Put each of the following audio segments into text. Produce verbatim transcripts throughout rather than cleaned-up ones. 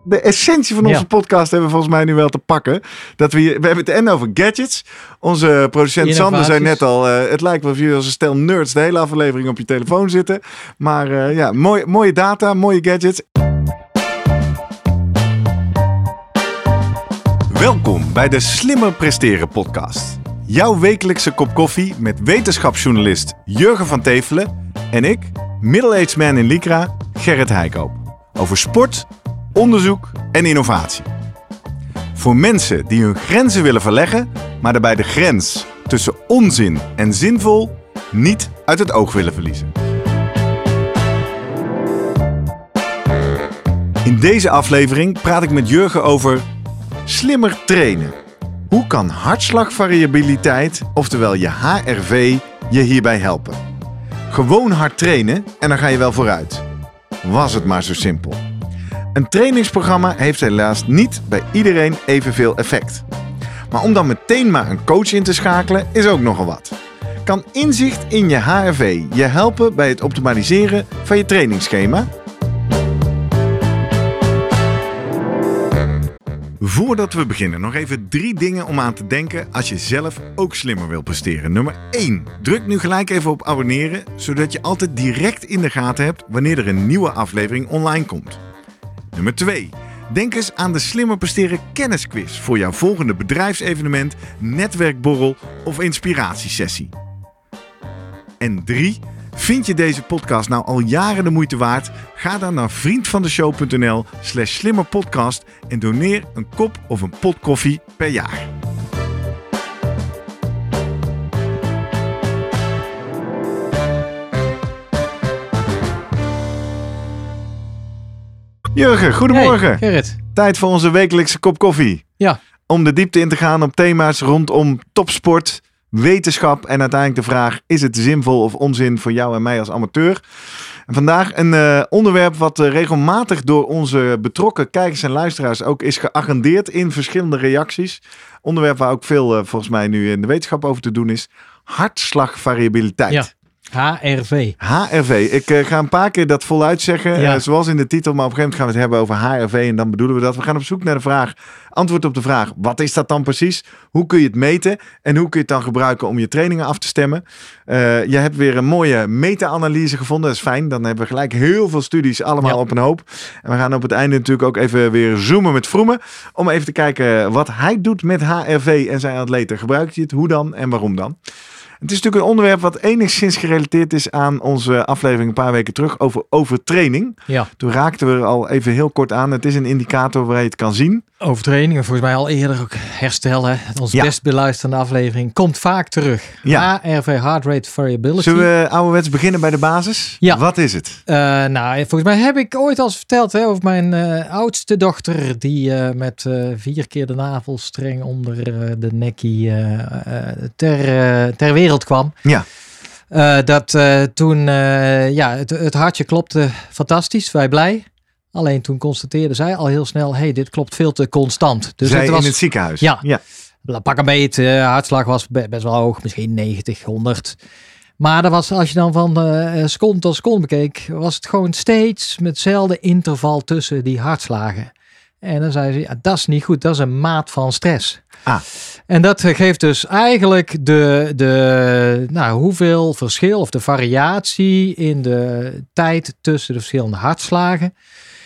de essentie van onze Ja. podcast hebben we volgens mij nu wel te pakken. Dat we, hier, we hebben het en over gadgets. Onze producent Innovaties. Sander zei net al, uh, het lijkt wel of jullie als een stel nerds de hele aflevering op je telefoon zitten. Maar uh, ja, mooi, mooie data, mooie gadgets. Welkom bij de Slimmer Presteren podcast. Jouw wekelijkse kop koffie met wetenschapsjournalist Jurgen van Tevelen en ik, middle-aged man in Lycra, Gerrit Heikoop. Over sport, onderzoek en innovatie. Voor mensen die hun grenzen willen verleggen, maar daarbij de grens tussen onzin en zinvol niet uit het oog willen verliezen. In deze aflevering praat ik met Jurgen over slimmer trainen. Hoe kan hartslagvariabiliteit, oftewel je H R V, je hierbij helpen? Gewoon hard trainen en dan ga je wel vooruit. Was het maar zo simpel. Een trainingsprogramma heeft helaas niet bij iedereen evenveel effect. Maar om dan meteen maar een coach in te schakelen is ook nogal wat. Kan inzicht in je H R V je helpen bij het optimaliseren van je trainingsschema? Voordat we beginnen, nog even drie dingen om aan te denken als je zelf ook slimmer wil presteren. Nummer één. Druk nu gelijk even op abonneren, zodat je altijd direct in de gaten hebt wanneer er een nieuwe aflevering online komt. Nummer twee. Denk eens aan de Slimmer Presteren kennisquiz voor jouw volgende bedrijfsevenement, netwerkborrel of inspiratiesessie. En drie. Vind je deze podcast nou al jaren de moeite waard? Ga dan naar vriendvandeshow.nl slash slimmerpodcast en doneer een kop of een pot koffie per jaar. Jurgen, goedemorgen. Hey, Gerrit. Tijd voor onze wekelijkse kop koffie. Ja. Om de diepte in te gaan op thema's rondom topsport, wetenschap en uiteindelijk de vraag: is het zinvol of onzin voor jou en mij als amateur? En vandaag een uh, onderwerp wat uh, regelmatig door onze betrokken kijkers en luisteraars ook is geagendeerd in verschillende reacties. Onderwerp waar ook veel uh, volgens mij nu in de wetenschap over te doen is: hartslagvariabiliteit. Ja. H R V. H R V. Ik uh, ga een paar keer dat voluit zeggen, Ja. uh, zoals in de titel, maar op een gegeven moment gaan we het hebben over H R V en dan bedoelen we dat. We gaan op zoek naar de vraag, antwoord op de vraag, wat is dat dan precies? Hoe kun je het meten en hoe kun je het dan gebruiken om je trainingen af te stemmen? Uh, je hebt weer een mooie meta-analyse gevonden, dat is fijn. Dan hebben we gelijk heel veel studies allemaal Ja. op een hoop. En we gaan op het einde natuurlijk ook even weer zoomen met Vroemen, om even te kijken wat hij doet met H R V en zijn atleten. Gebruikt hij het, hoe dan en waarom dan? Het is natuurlijk een onderwerp wat enigszins gerelateerd is aan onze aflevering een paar weken terug over overtraining. Ja. Toen raakten we er al even heel kort aan. Het is een indicator waar je het kan zien. Overtraining en volgens mij al eerder ook herstellen. Onze Ja. best beluisterde aflevering komt vaak terug. Ja. H R V, Heart Rate Variability. Zullen we ouderwets beginnen bij de basis? Ja. Wat is het? Uh, nou, volgens mij heb ik ooit al eens verteld hè, over mijn uh, oudste dochter die uh, met uh, vier keer de navelstreng onder uh, de nekkie uh, uh, ter, uh, ter wereld kwam. Ja. Uh, dat uh, toen uh, ja, het, het hartje klopte fantastisch, wij blij. Alleen toen constateerde zij al heel snel, hey, dit klopt veel te constant. Dus zij het was in het ziekenhuis? Ja. ja. Pak een beet, uh, hartslag was be- best wel hoog, misschien negentig, honderd. Maar dat was, als je dan van uh, seconde tot seconde bekeek, was het gewoon steeds met hetzelfde interval tussen die hartslagen. En dan zei ze, ja, dat is niet goed, dat is een maat van stress. Ah. En dat geeft dus eigenlijk de, de nou, hoeveel verschil of de variatie in de tijd tussen de verschillende hartslagen.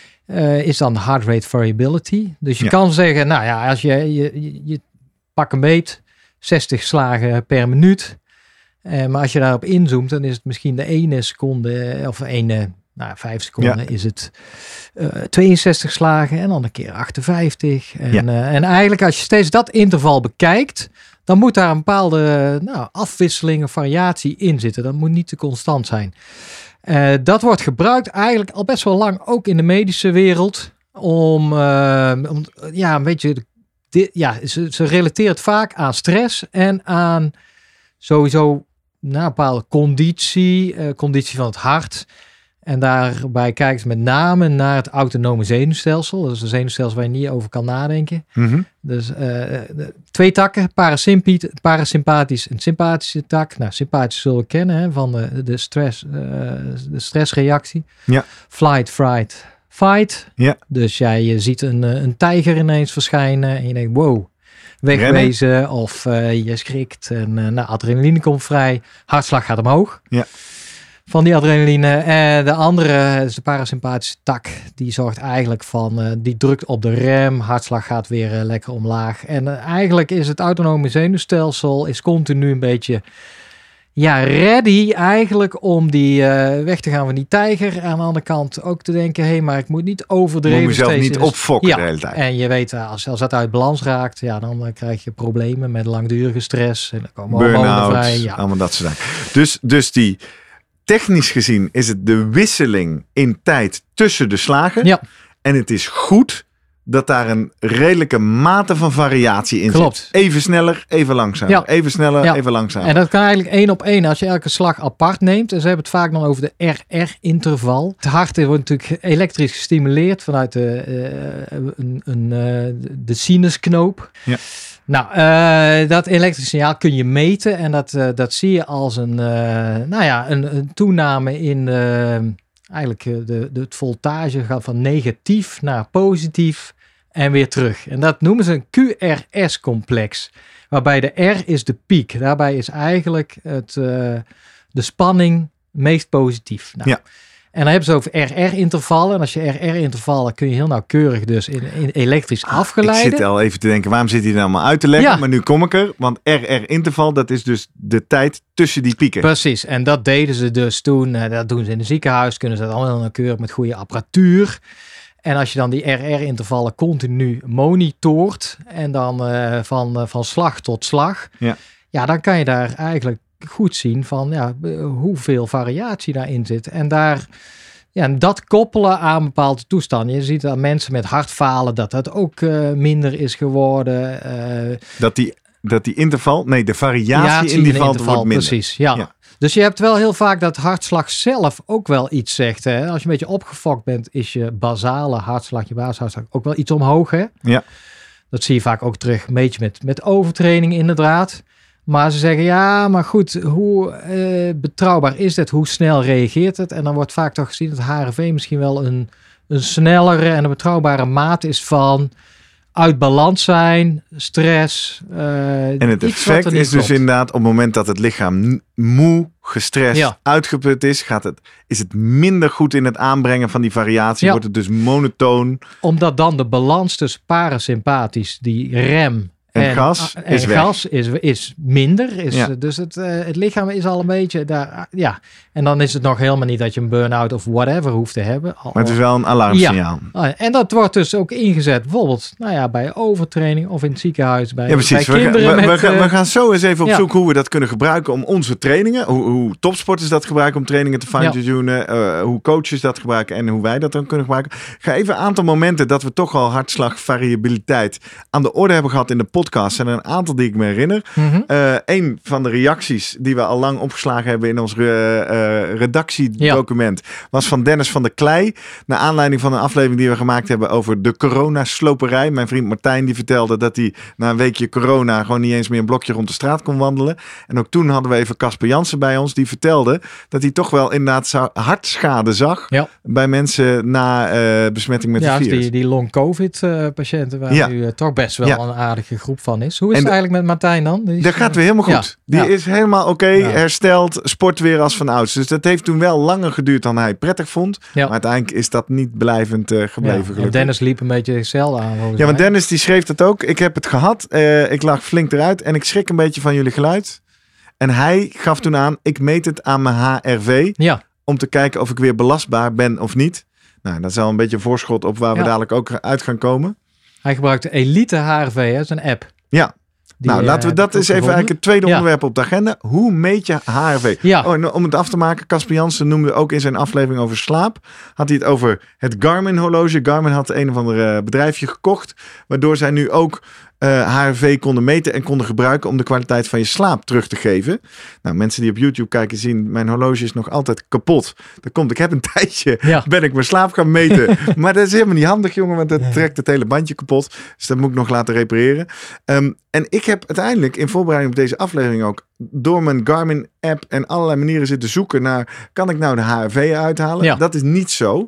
Uh, is dan heart rate variability. Dus je Ja. kan zeggen, nou ja, als je, je, je, je pak een beet, zestig slagen per minuut. Uh, maar als je daarop inzoomt, dan is het misschien de ene seconde, of ene, nou vijf seconden, Ja. is het uh, tweeënzestig slagen en dan een keer achtenvijftig. En, Ja. uh, en eigenlijk als je steeds dat interval bekijkt, dan moet daar een bepaalde nou, afwisseling of variatie in zitten. Dat moet niet te constant zijn. Uh, dat wordt gebruikt eigenlijk al best wel lang, ook in de medische wereld, om, uh, om ja, een beetje, dit, ja, ze, ze relateert het vaak aan stress en aan sowieso nou, een bepaalde conditie, uh, conditie van het hart. En daarbij kijkt met name naar het autonome zenuwstelsel. Dat is een zenuwstelsel waar je niet over kan nadenken. Mm-hmm. Dus uh, de, twee takken, parasympathisch, parasympathisch en sympathische tak. Nou, sympathisch zullen we kennen hè, van de, de, stress, uh, de stressreactie. Ja. Flight, fright, fight. Ja. Dus jij je ziet een, een tijger ineens verschijnen en je denkt, wow, wegwezen. Rennen. Of uh, je schrikt en uh, nou, adrenaline komt vrij. Hartslag gaat omhoog. Ja. Van die adrenaline. En de andere, dus de parasympathische tak, die zorgt eigenlijk van, uh, die drukt op de rem. Hartslag gaat weer uh, lekker omlaag. En uh, eigenlijk is het autonome zenuwstelsel is continu een beetje... Ja, ready eigenlijk om die uh, weg te gaan van die tijger. Aan de andere kant ook te denken, hé, hey, maar ik moet niet overdreven. Moet jezelf niet dus, opfokken ja, de hele tijd. En je weet, als, als dat uit balans raakt, ja, dan uh, krijg je problemen met langdurige stress. En dan komen burn-out, vrij. Ja. Allemaal dat soort dingen. Dus, dus die, technisch gezien is het de wisseling in tijd tussen de slagen. Ja. En het is goed dat daar een redelijke mate van variatie in Klopt. zit. Even sneller, even langzamer. Ja. Even sneller, ja. even langzamer. En dat kan eigenlijk één op één als je elke slag apart neemt. En ze hebben het vaak dan over de R R-interval. Het hart wordt natuurlijk elektrisch gestimuleerd vanuit de, uh, een, een, uh, de sinusknoop. Ja. Nou, uh, dat elektrisch signaal kun je meten. En dat, uh, dat zie je als een, uh, nou ja, een, een toename in... Uh, Eigenlijk de, de, het voltage gaat van negatief naar positief en weer terug. En dat noemen ze een Q R S-complex. Waarbij de R is de piek. Daarbij is eigenlijk het, uh, de spanning meest positief. Nou, ja. En dan hebben ze over R R-intervallen. En als je R R-intervallen kun je heel nauwkeurig dus in, in elektrisch ah, afgeleiden. Ik zit al even te denken, waarom zit hij nou allemaal uit te leggen? Ja. Maar nu kom ik er. Want R R-interval, dat is dus de tijd tussen die pieken. Precies. En dat deden ze dus toen. Uh, dat doen ze in een ziekenhuis. Kunnen ze dat allemaal nauwkeurig met goede apparatuur. En als je dan die R R-intervallen continu monitort. En dan uh, van, uh, van slag tot slag. Ja. Ja, dan kan je daar eigenlijk goed zien van ja, hoeveel variatie daarin zit. En daar, ja, dat koppelen aan bepaalde toestanden. Je ziet dat mensen met hartfalen, dat dat ook uh, minder is geworden. Uh, dat die, dat die interval, nee, de variatie in die val wordt minder. Precies, ja. ja. Dus je hebt wel heel vaak dat hartslag zelf ook wel iets zegt. Hè? Als je een beetje opgefokt bent, is je basale hartslag, je basishartslag ook wel iets omhoog. Hè? Ja. Dat zie je vaak ook terug een beetje met, met overtraining inderdaad. Maar ze zeggen, ja, maar goed, hoe uh, betrouwbaar is het? Hoe snel reageert het? En dan wordt vaak toch gezien dat H R V misschien wel een, een snellere en een betrouwbare maat is van uit balans zijn, stress. Uh, en het effect is klopt. Dus inderdaad op het moment dat het lichaam moe, gestrest, ja. uitgeput is, gaat het, is het minder goed in het aanbrengen van die variatie. Ja. Wordt het dus monotoon. Omdat dan de balans tussen parasympathisch, die rem... En, en gas, en is, gas is, is minder. Is, ja. Dus het, uh, het lichaam is al een beetje daar. Ja. En dan is het nog helemaal niet dat je een burn-out of whatever hoeft te hebben. Al, maar het is wel een alarmsignaal. Ja. En dat wordt dus ook ingezet. Bijvoorbeeld nou ja, bij overtraining of in het ziekenhuis. Bij, ja, precies. bij we, kinderen we, met, we, gaan, uh, we gaan zo eens even op ja. zoek hoe we dat kunnen gebruiken om onze trainingen. Hoe, hoe topsporters dat gebruiken om trainingen te fine-tunen. Ja. Uh, hoe coaches dat gebruiken en hoe wij dat dan kunnen gebruiken. Ik ga even een aantal momenten dat we toch al hartslagvariabiliteit aan de orde hebben gehad in de podcast. En een aantal die ik me herinner. Mm-hmm. Uh, een van de reacties die we al lang opgeslagen hebben in ons uh, uh, redactiedocument ja. was van Dennis van der Klei. Naar aanleiding van een aflevering die we gemaakt hebben over de coronasloperij. Mijn vriend Martijn die vertelde dat hij na een weekje corona gewoon niet eens meer een blokje rond de straat kon wandelen. En ook toen hadden we even Casper Jansen bij ons die vertelde dat hij toch wel inderdaad hartschade zag ja. bij mensen na uh, besmetting met ja, het virus. Die, die long-covid uh, patiënten waar ja. nu uh, toch best wel ja. een aardige groep van is. Hoe is en het eigenlijk met Martijn dan? Die dat gaat weer helemaal goed. Ja. Die ja. is helemaal oké, okay, ja. hersteld, sport weer als van ouds. Dus dat heeft toen wel langer geduurd dan hij prettig vond. Ja. Maar uiteindelijk is dat niet blijvend uh, gebleven. Ja. Dennis liep een beetje hetzelfde aan. Ja, want Dennis die schreef dat ook. Ik heb het gehad. Uh, ik lag flink eruit en ik schrik een beetje van jullie geluid. En hij gaf toen aan, ik meet het aan mijn H R V. Ja. Om te kijken of ik weer belastbaar ben of niet. Nou, dat is al een beetje een voorschot op waar we ja. dadelijk ook uit gaan komen. Hij gebruikte Elite H R V, dat is een app. Ja. Die, nou, laten we dat eens even eigenlijk het tweede ja. onderwerp op de agenda. Hoe meet je H R V? Ja. Oh, en om het af te maken, Casper Jansen noemde ook in zijn aflevering over slaap. Had hij het over het Garmin horloge. Garmin had een of ander bedrijfje gekocht. Waardoor zij nu ook uh, H R V konden meten en konden gebruiken om de kwaliteit van je slaap terug te geven. Nou, mensen die op YouTube kijken zien, mijn horloge is nog altijd kapot. Dat komt, ik heb een tijdje, ja. ben ik mijn slaap gaan meten. Maar dat is helemaal niet handig, jongen, want dat ja. trekt het hele bandje kapot. Dus dat moet ik nog laten repareren. Um, en ik heb uiteindelijk in voorbereiding op deze aflevering ook door mijn Garmin app en allerlei manieren zitten zoeken naar, kan ik nou de H R V uithalen? Ja. Dat is niet zo.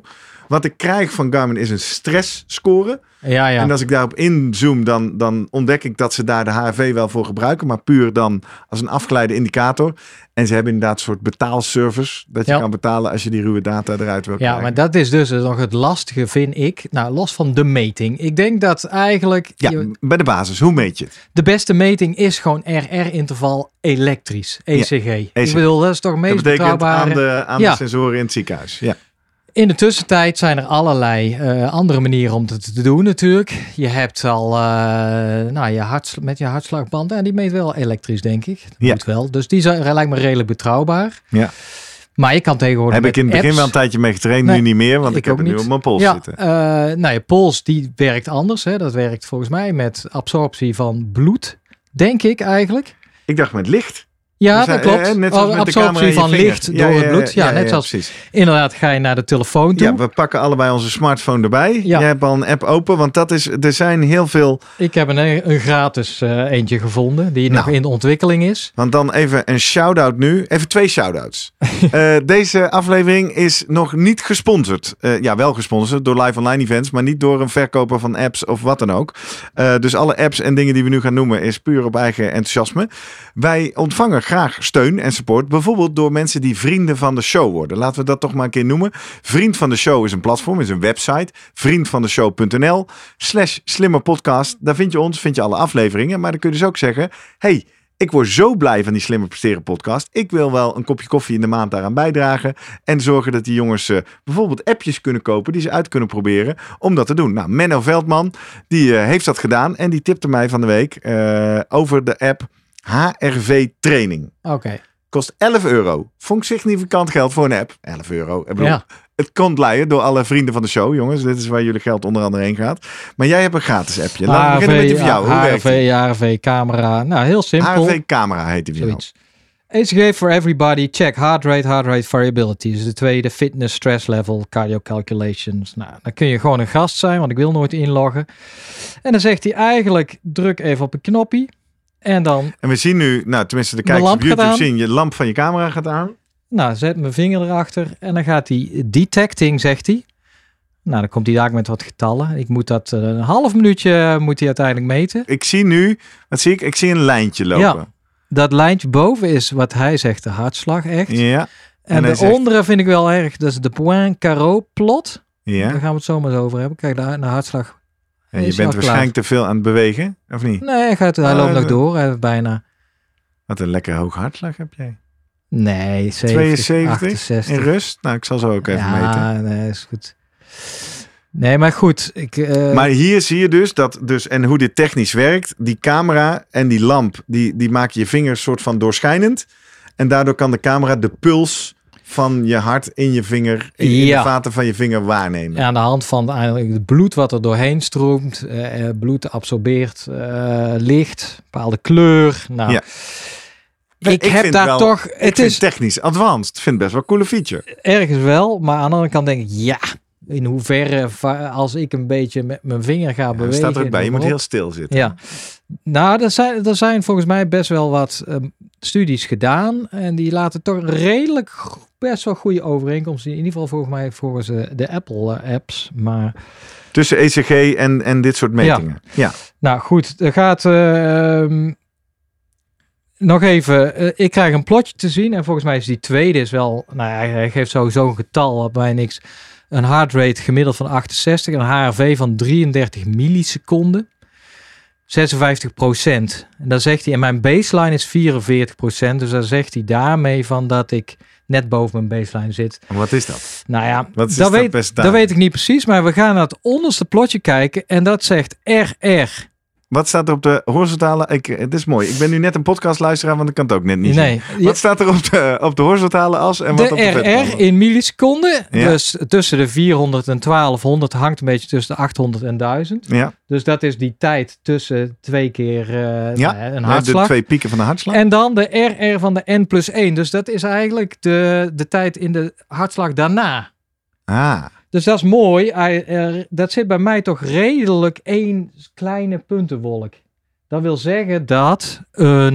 Wat ik krijg van Garmin is een stressscore. Ja, ja. En als ik daarop inzoom, dan, dan ontdek ik dat ze daar de H R V wel voor gebruiken. Maar puur dan als een afgeleide indicator. En ze hebben inderdaad een soort betaalservice. Dat je Ja. kan betalen als je die ruwe data eruit wil krijgen. Ja, maar dat is dus nog het lastige, vind ik. Nou, los van de meting. Ik denk dat eigenlijk Ja, je- bij de basis. Hoe meet je het? de beste meting is gewoon R R-interval elektrisch. E C G. E C G. Ik bedoel, dat is toch het Dat meest betekent betrouwbare. aan de, aan Ja. de sensoren in het ziekenhuis. Ja. In de tussentijd zijn er allerlei eh, andere manieren om het te doen natuurlijk. Je hebt al eh, nou, je harts, met je hartslagband. En die meet wel elektrisch, denk ik. Dat Ja. moet wel. Dus die zijn, lijkt me redelijk betrouwbaar. Ja. Maar je kan tegenwoordig Heb ik in het met begin wel apps- een tijdje mee getraind, Nee, nu niet meer. Want ik ik, heb ook het nu niet. op mijn pols Ja, zitten. eh nou, je pols die werkt anders. Hè. Dat werkt volgens mij met absorptie van bloed, denk ik eigenlijk. Ik dacht met licht. Ja, Dus, dat eh, klopt. eh, net zoals Oh, met de camera absorptie in je van vinger. licht Ja, door ja, het bloed. Ja, ja, net ja, zoals precies. inderdaad ga je naar de telefoon toe. Ja, we pakken allebei onze smartphone erbij. Ja. Je hebt al een app open, want dat is, er zijn heel veel. Ik heb een, een gratis eh, eentje gevonden die nog Nou. in de ontwikkeling is. Want dan even een shout-out nu. Even twee shout-outs. Eh, deze aflevering is nog niet gesponsord. Eh, ja, wel gesponsord door live online events, maar niet door een verkoper van apps of wat dan ook. Eh, dus alle apps en dingen die we nu gaan noemen is puur op eigen enthousiasme. Wij ontvangen graag steun en support. Bijvoorbeeld door mensen die vrienden van de show worden. Laten we dat toch maar een keer noemen. Vriend van de show is een platform, is een website. vriendvandeshow.nl slash slimmerpodcast. Daar vind je ons, vind je alle afleveringen. Maar dan kun je dus ook zeggen, hey, ik word zo blij van die Slimmer Presteren podcast. Ik wil wel een kopje koffie in de maand daaraan bijdragen. En zorgen dat die jongens uh, bijvoorbeeld appjes kunnen kopen die ze uit kunnen proberen om dat te doen. Nou, Menno Veldman, die uh, heeft dat gedaan. En die tipte mij van de week uh, over de app H R V Training. Oké. Okay. Kost elf euro. Vond ik significant geld voor een app. elf euro. Ik bedoel, Ja. Het komt leiden door alle vrienden van de show, jongens. Dit is waar jullie geld onder andere heen gaat. Maar jij hebt een gratis appje. Laten we beginnen met die van jou. Hoe werkt H R V, H R V, camera. Nou, heel simpel. H R V camera heet die van jou. E C G for everybody. Check heart rate, heart rate variability. Dus de tweede, fitness, stress level, cardio calculations. Nou, dan kun je gewoon een gast zijn, want ik wil nooit inloggen. En dan zegt hij eigenlijk, druk even op een knopje. En dan... En we zien nu, nou tenminste de kijkers op YouTube zien, je lamp van je camera gaat aan. Nou, zet mijn vinger erachter en dan gaat hij detecting, zegt hij. Nou, dan komt hij daar met wat getallen. Ik moet dat uh, een half minuutje moet hij uiteindelijk meten. Ik zie nu, wat zie ik? Ik zie een lijntje lopen. Ja, dat lijntje boven is wat hij zegt de hartslag echt. Ja. En, en de zegt... onderen vind ik wel erg, dat is de point carreau plot. Ja. Daar gaan we het zo maar eens over hebben. Kijk, daar naar hartslag. En je bent waarschijnlijk klaar. te veel aan het bewegen, of niet? Nee, hij, gaat, hij uh, loopt nog door, hij heeft bijna. Wat een lekker hoge hartslag heb jij. Nee, zeventig, tweeënzeventig achtenzestig. In rust? Nou, ik zal zo ook even ja, meten. Ja, nee, is goed. Nee, maar goed. Ik, uh... Maar hier zie je dus dat, dus, en hoe dit technisch werkt. Die camera en die lamp, die, die maken je vingers soort van doorschijnend. En daardoor kan de camera de puls van je hart in je vinger, in, ja. in de vaten van je vinger waarnemen. Ja, aan de hand van eigenlijk het bloed wat er doorheen stroomt. Uh, bloed absorbeert uh, licht, bepaalde kleur. Nou, ja. Ik, ik heb daar wel, toch... Ik het vind is technisch advanced. Ik vind het best wel een coole feature. Ergens wel, maar aan de andere kant denk ik, ja... In hoeverre, als ik een beetje met mijn vinger ga ja, bewegen... staat er ook bij, je moet heel stil zitten. Ja. Nou, er zijn, er zijn volgens mij best wel wat um, studies gedaan. En die laten toch redelijk best wel goede overeenkomsten. In ieder geval volgens mij volgens uh, de Apple-apps. Uh, maar... Tussen E C G en, en dit soort metingen. Ja. ja. Nou goed, er gaat... Uh, um, nog even, uh, ik krijg een plotje te zien. En volgens mij is die tweede is wel... Nou ja, hij geeft sowieso een getal wat mij niks... Een heart rate gemiddeld van achtenzestig. Een H R V van drieëndertig milliseconden. zesenvijftig procent. En dan zegt hij, en mijn baseline is vierenveertig procent. Dus dan zegt hij daarmee van dat ik net boven mijn baseline zit. En wat is dat? Nou ja, wat is dat, dat, weet, dat weet ik niet precies. Maar we gaan naar het onderste plotje kijken. En dat zegt R R. Wat staat er op de horizontale... Ik, het is mooi. Ik ben nu net een podcastluisteraar, want ik kan het ook net niet nee, zien. Wat staat er op de, op de horizontale as en de wat op de R R in milliseconden. Ja. Dus tussen de vierhonderd en twaalfhonderd hangt een beetje tussen de achthonderd en duizend. Ja. Dus dat is die tijd tussen twee keer uh, ja. een hartslag. De twee pieken van de hartslag. En dan de R R van de N plus één. Dus dat is eigenlijk de, de tijd in de hartslag daarna. Ah. Dus dat is mooi. Uh, dat zit bij mij toch redelijk één kleine puntenwolk. Dat wil zeggen dat een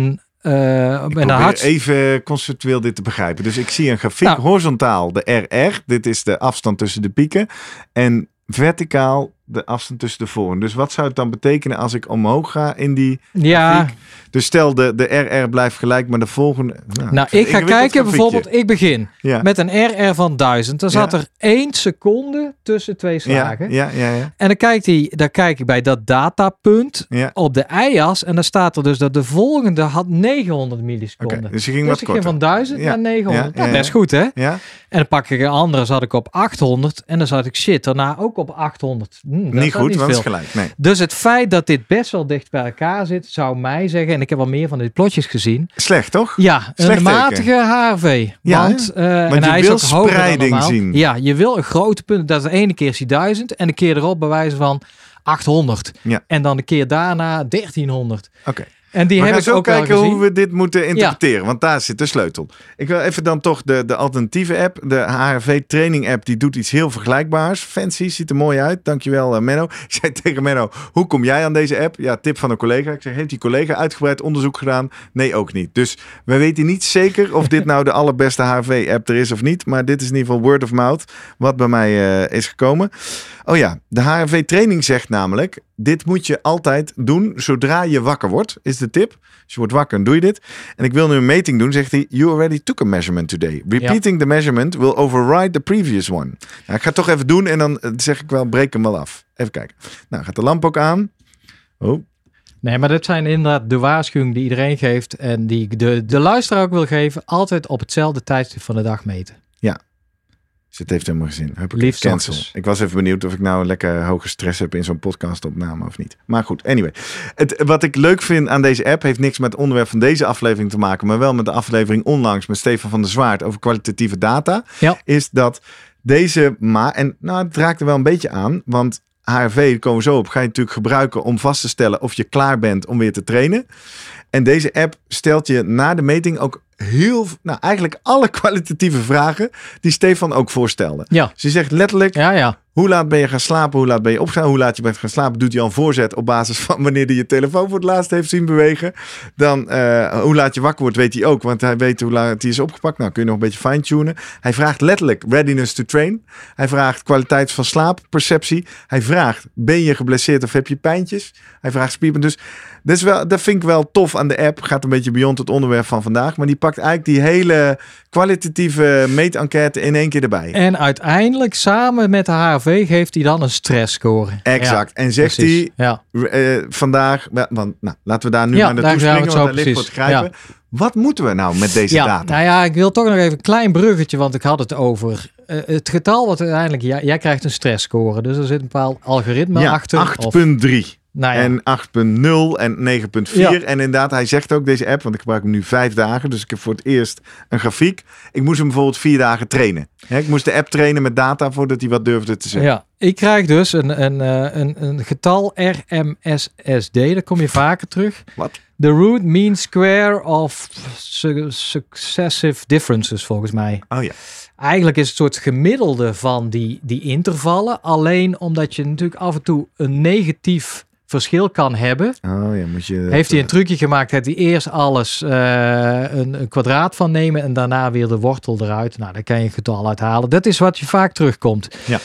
Uh, ik en probeer hartst... even conceptueel dit te begrijpen. Dus ik zie een grafiek, nou, horizontaal de R R. Dit is de afstand tussen de pieken. En verticaal de afstand tussen de voren. Dus wat zou het dan betekenen als ik omhoog ga in die ja. grafiek? Dus stel de, de R R blijft gelijk, maar de volgende... Nou, nou ik ga kijken bijvoorbeeld, ik begin ja. met een R R van duizend. Dan zat ja. er één seconde tussen twee slagen. Ja, ja, ja, ja. En dan, kijkt hij, dan kijk ik bij dat datapunt ja. op de y-as. En dan staat er dus dat de volgende had negenhonderd milliseconden. Okay, dus je ging dus wat ik korter. ging van duizend ja. naar negenhonderd. Ja, ja, ja. Dat is goed, hè? Ja. En dan pak ik een andere, zat ik op achthonderd. En dan zat ik shit, daarna ook op achthonderd. Hm, niet goed, niet want veel. is gelijk. Nee. Dus het feit dat dit best wel dicht bij elkaar zit, zou mij zeggen, en ik heb al meer van dit plotjes gezien. Slecht, toch? Ja, Slecht een matige H R V. Ja, want uh, want en je hij wil is ook spreiding hoger dan zien. Ja, je wil een grote punt. Dat is de ene keer is hij duizend en de keer erop bij wijze van achthonderd. Ja. En dan de keer daarna dertienhonderd. Oké. Okay. En die we heb gaan ik zo ook kijken wel gezien. hoe we dit moeten interpreteren, ja. want daar zit de sleutel. Ik wil even dan toch de, de alternatieve app, de H R V training app, die doet iets heel vergelijkbaars. Fancy, ziet er mooi uit. Dankjewel uh, Menno. Ik zei tegen Menno, hoe kom jij aan deze app? Ja, tip van een collega. Ik zeg, heeft die collega uitgebreid onderzoek gedaan? Nee, ook niet. Dus we weten niet zeker of dit nou de allerbeste H R V app er is of niet, maar dit is in ieder geval word of mouth, wat bij mij uh, is gekomen. Oh ja, de H R V training zegt namelijk, dit moet je altijd doen zodra je wakker wordt, is de tip. Als je wordt wakker, dan doe je dit. En ik wil nu een meting doen, zegt hij, you already took a measurement today. Repeating ja. the measurement will override the previous one. Nou, ik ga het toch even doen en dan zeg ik wel, breek hem wel af. Even kijken. Nou, gaat de lamp ook aan. Oh. Nee, maar dit zijn inderdaad de waarschuwingen die iedereen geeft en die de, de luisteraar ook wil geven. Altijd op hetzelfde tijdstip van de dag meten. Ja. Dus het heeft helemaal gezien. Heb ik Liefst cancel. ochtends. Ik was even benieuwd of ik nou een lekker hoge stress heb in zo'n podcastopname of niet. Maar goed, anyway. Het, wat ik leuk vind aan deze app heeft niks met het onderwerp van deze aflevering te maken, maar wel met de aflevering onlangs met Stefan van der Zwaard over kwalitatieve data. Ja. Is dat deze maar, en nou het raakt er wel een beetje aan, want H R V, daar komen we zo op, ga je natuurlijk gebruiken om vast te stellen of je klaar bent om weer te trainen. En deze app stelt je na de meting ook heel, nou eigenlijk alle kwalitatieve vragen die Stefan ook voorstelde. Ja. Dus je zegt letterlijk, ja, ja. hoe laat ben je gaan slapen, hoe laat ben je opgestaan, hoe laat je bent gaan slapen, doet hij al een voorzet op basis van wanneer hij je telefoon voor het laatst heeft zien bewegen. Dan uh, hoe laat je wakker wordt, weet hij ook, want hij weet hoe laat hij is opgepakt. Nou, kun je nog een beetje fine-tunen. Hij vraagt letterlijk readiness to train. Hij vraagt kwaliteit van slaap, perceptie. Hij vraagt, ben je geblesseerd of heb je pijntjes? Hij vraagt spierpijn. Dus dat, is wel, dat vind ik wel tof aan de app. Gaat een beetje beyond het onderwerp van vandaag. Maar die pakt eigenlijk die hele kwalitatieve meetenquête in één keer erbij. En uiteindelijk samen met de H R V geeft hij dan een stressscore. Exact. Ja, en zegt precies. hij ja. uh, vandaag, want nou, laten we daar nu ja, maar naartoe daar springen, want daar ligt precies. voor te grijpen. Ja. Wat moeten we nou met deze ja, data? Nou ja, ik wil toch nog even een klein bruggetje, want ik had het over uh, het getal wat uiteindelijk, ja, jij krijgt een stressscore. Dus er zit een bepaald algoritme ja, achter. acht punt drie. Nou ja. En acht punt nul en negen punt vier. Ja. En inderdaad, hij zegt ook deze app, want ik gebruik hem nu vijf dagen. Dus ik heb voor het eerst een grafiek. Ik moest hem bijvoorbeeld vier dagen trainen. He, ik moest de app trainen met data voordat hij wat durfde te zeggen. Ja, ik krijg dus een, een, een, een getal R M S S D. Daar kom je vaker terug. Wat? The root mean square of su- successive differences, volgens mij. Oh ja. Eigenlijk is het een soort gemiddelde van die, die intervallen. Alleen omdat je natuurlijk af en toe een negatief verschil kan hebben. Oh ja, moet je... Heeft hij een trucje gemaakt, heeft hij eerst alles uh, een, een kwadraat van nemen en daarna weer de wortel eruit. Nou, daar kan je een getal uithalen. Dat is wat je vaak terugkomt. Ja.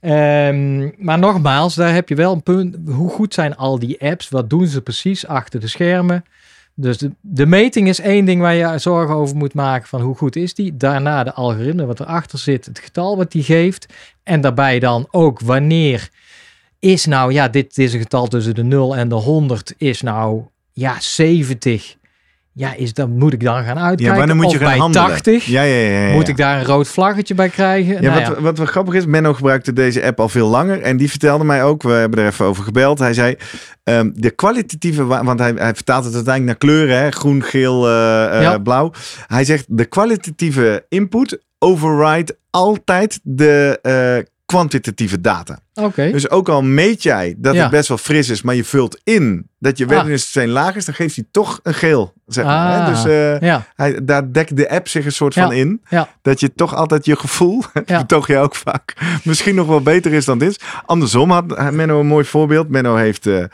Um, maar nogmaals, daar heb je wel een punt. Hoe goed zijn al die apps? Wat doen ze precies achter de schermen? Dus de, de meting is één ding waar je zorgen over moet maken van hoe goed is die. Daarna de algoritme wat erachter zit, het getal wat die geeft. En daarbij dan ook wanneer is nou, ja, dit is een getal tussen de nul en de honderd, is nou, ja, zeventig. Ja, is dan moet ik dan gaan uitkijken. Ja, wanneer moet je of gaan bij handelen? tachtig, ja, ja, ja, ja. moet ik daar een rood vlaggetje bij krijgen? Ja, nou wat, ja. wat wel grappig is, Menno gebruikte deze app al veel langer. En die vertelde mij ook, we hebben er even over gebeld. Hij zei, um, de kwalitatieve, want hij, hij vertaalt het uiteindelijk naar kleuren. Hè? Groen, geel, uh, uh, Ja. blauw. Hij zegt, de kwalitatieve input override altijd de uh, kwantitatieve data. Oké. Okay. Dus ook al meet jij dat Ja. het best wel fris is, maar je vult in dat je readiness zijn laag is, dan geeft hij toch een geel. Zeg maar, Ah, hè? Dus uh, ja. hij, daar dekt de app zich een soort Ja. van in. Ja. Dat je toch altijd je gevoel, Ja. betoog jij ook vaak, misschien nog wel beter is dan dit. Andersom had Menno een mooi voorbeeld. Menno heeft... Uh,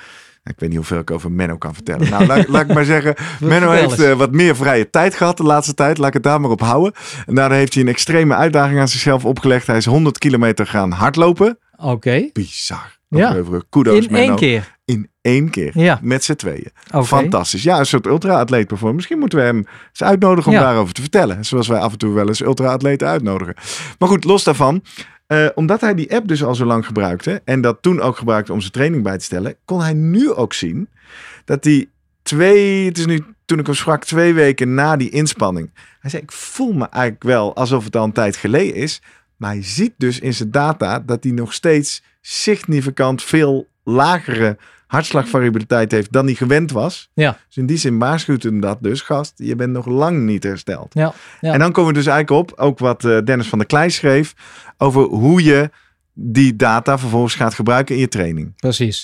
Ik weet niet hoeveel ik over Menno kan vertellen. Nou, laat, laat ik maar zeggen, Menno Vertel heeft eens. uh, wat meer vrije tijd gehad de laatste tijd. Laat ik het daar maar op houden. En daardoor heeft hij een extreme uitdaging aan zichzelf opgelegd. Hij is honderd kilometer gaan hardlopen. Oké. Okay. Bizar. Ja. Kudos, In Menno. één keer? In één keer. Ja. Met z'n tweeën. Okay. Fantastisch. Ja, een soort ultra-atleet performance. Misschien moeten we hem eens uitnodigen om ja. daarover te vertellen. Zoals wij af en toe wel eens ultra-atleten uitnodigen. Maar goed, los daarvan. Uh, omdat hij die app dus al zo lang gebruikte. En dat toen ook gebruikte om zijn training bij te stellen. Kon hij nu ook zien dat hij twee... Het is nu toen ik hem sprak twee weken na die inspanning. Hij zei, ik voel me eigenlijk wel alsof het al een tijd geleden is. Maar hij ziet dus in zijn data dat hij nog steeds significant veel lagere hartslagvariabiliteit heeft dan hij gewend was. Ja. Dus in die zin waarschuwt hem dat dus, gast, je bent nog lang niet hersteld. Ja. Ja. En dan komen we dus eigenlijk op, ook wat uh, Dennis van der Klei schreef, over hoe je die data vervolgens gaat gebruiken in je training. Precies.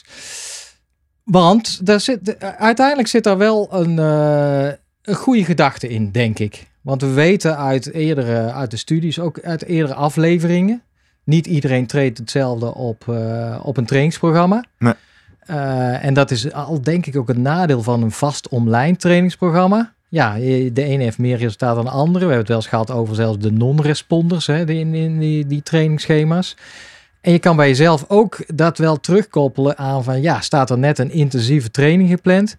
Want daar zit, uiteindelijk zit daar wel een, uh, een goede gedachte in, denk ik. Want we weten uit, eerdere, uit de studies, ook uit eerdere afleveringen, niet iedereen treedt hetzelfde op, uh, op een trainingsprogramma. Nee. Uh, en dat is al denk ik ook het nadeel van een vast online trainingsprogramma. Ja, de ene heeft meer resultaat dan de andere. We hebben het wel eens gehad over zelfs de non-responders hè, in, in die, die trainingsschema's. En je kan bij jezelf ook dat wel terugkoppelen aan van ja, staat er net een intensieve training gepland.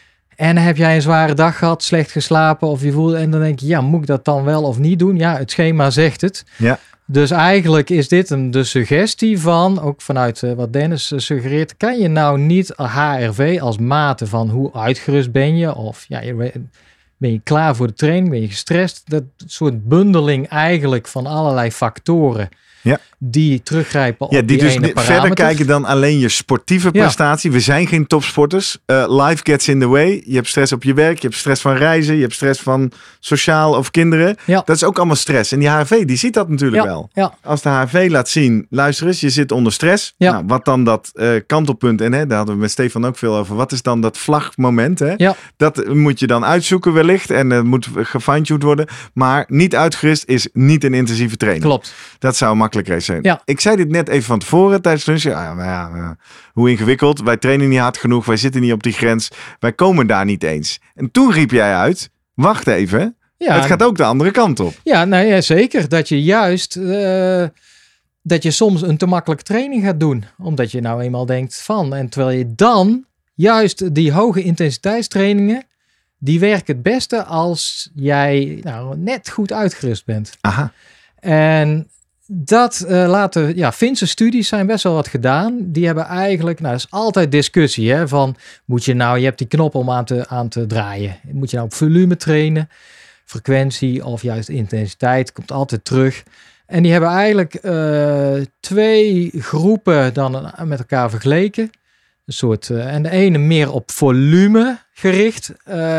En heb jij een zware dag gehad, slecht geslapen of je voelt en dan denk je ja, moet ik dat dan wel of niet doen? Ja, het schema zegt het. Ja. Dus eigenlijk is dit een, de suggestie van, ook vanuit uh, wat Dennis uh, suggereert, kan je nou niet H R V als mate van hoe uitgerust ben je of ja, je, ben je klaar voor de training, ben je gestrest? Dat soort bundeling eigenlijk van allerlei factoren. Ja. Die teruggrijpen op ja, die, die dus ene n- parameter. verder kijken dan alleen je sportieve prestatie. Ja. We zijn geen topsporters. Uh, life gets in the way. Je hebt stress op je werk. Je hebt stress van reizen. Je hebt stress van sociaal of kinderen. Ja. Dat is ook allemaal stress. En die H R V, die ziet dat natuurlijk ja. wel. Ja. Als de H R V laat zien, luister eens, je zit onder stress. Ja. Nou, wat dan dat uh, kantelpunt, en hè, daar hadden we met Stefan ook veel over. Wat is dan dat vlagmoment? Hè? Ja. Dat moet je dan uitzoeken wellicht. En het uh, moet gefine-tuned worden. Maar niet uitgerust is niet een intensieve training. Klopt. Dat zou makkelijk zijn. Ja. Ik zei dit net even van tevoren tijdens lunch. Ja, maar ja, ja, hoe ingewikkeld. Wij trainen niet hard genoeg. Wij zitten niet op die grens. Wij komen daar niet eens. En toen riep jij uit, wacht even. Ja, het gaat ook de andere kant op. Ja, nou ja, zeker. Dat je juist, uh, dat je soms een te makkelijke training gaat doen. Omdat je nou eenmaal denkt van. En terwijl je dan juist die hoge intensiteitstrainingen, die werken het beste als jij nou net goed uitgerust bent. Aha. En dat uh, laten, ja, Finse studies zijn best wel wat gedaan. Die hebben eigenlijk, nou, dat is altijd discussie, hè, van moet je nou, je hebt die knop om aan te, aan te draaien. Moet je nou op volume trainen, frequentie of juist intensiteit, komt altijd terug. En die hebben eigenlijk uh, twee groepen dan met elkaar vergeleken. Een soort, uh, en de ene meer op volume gericht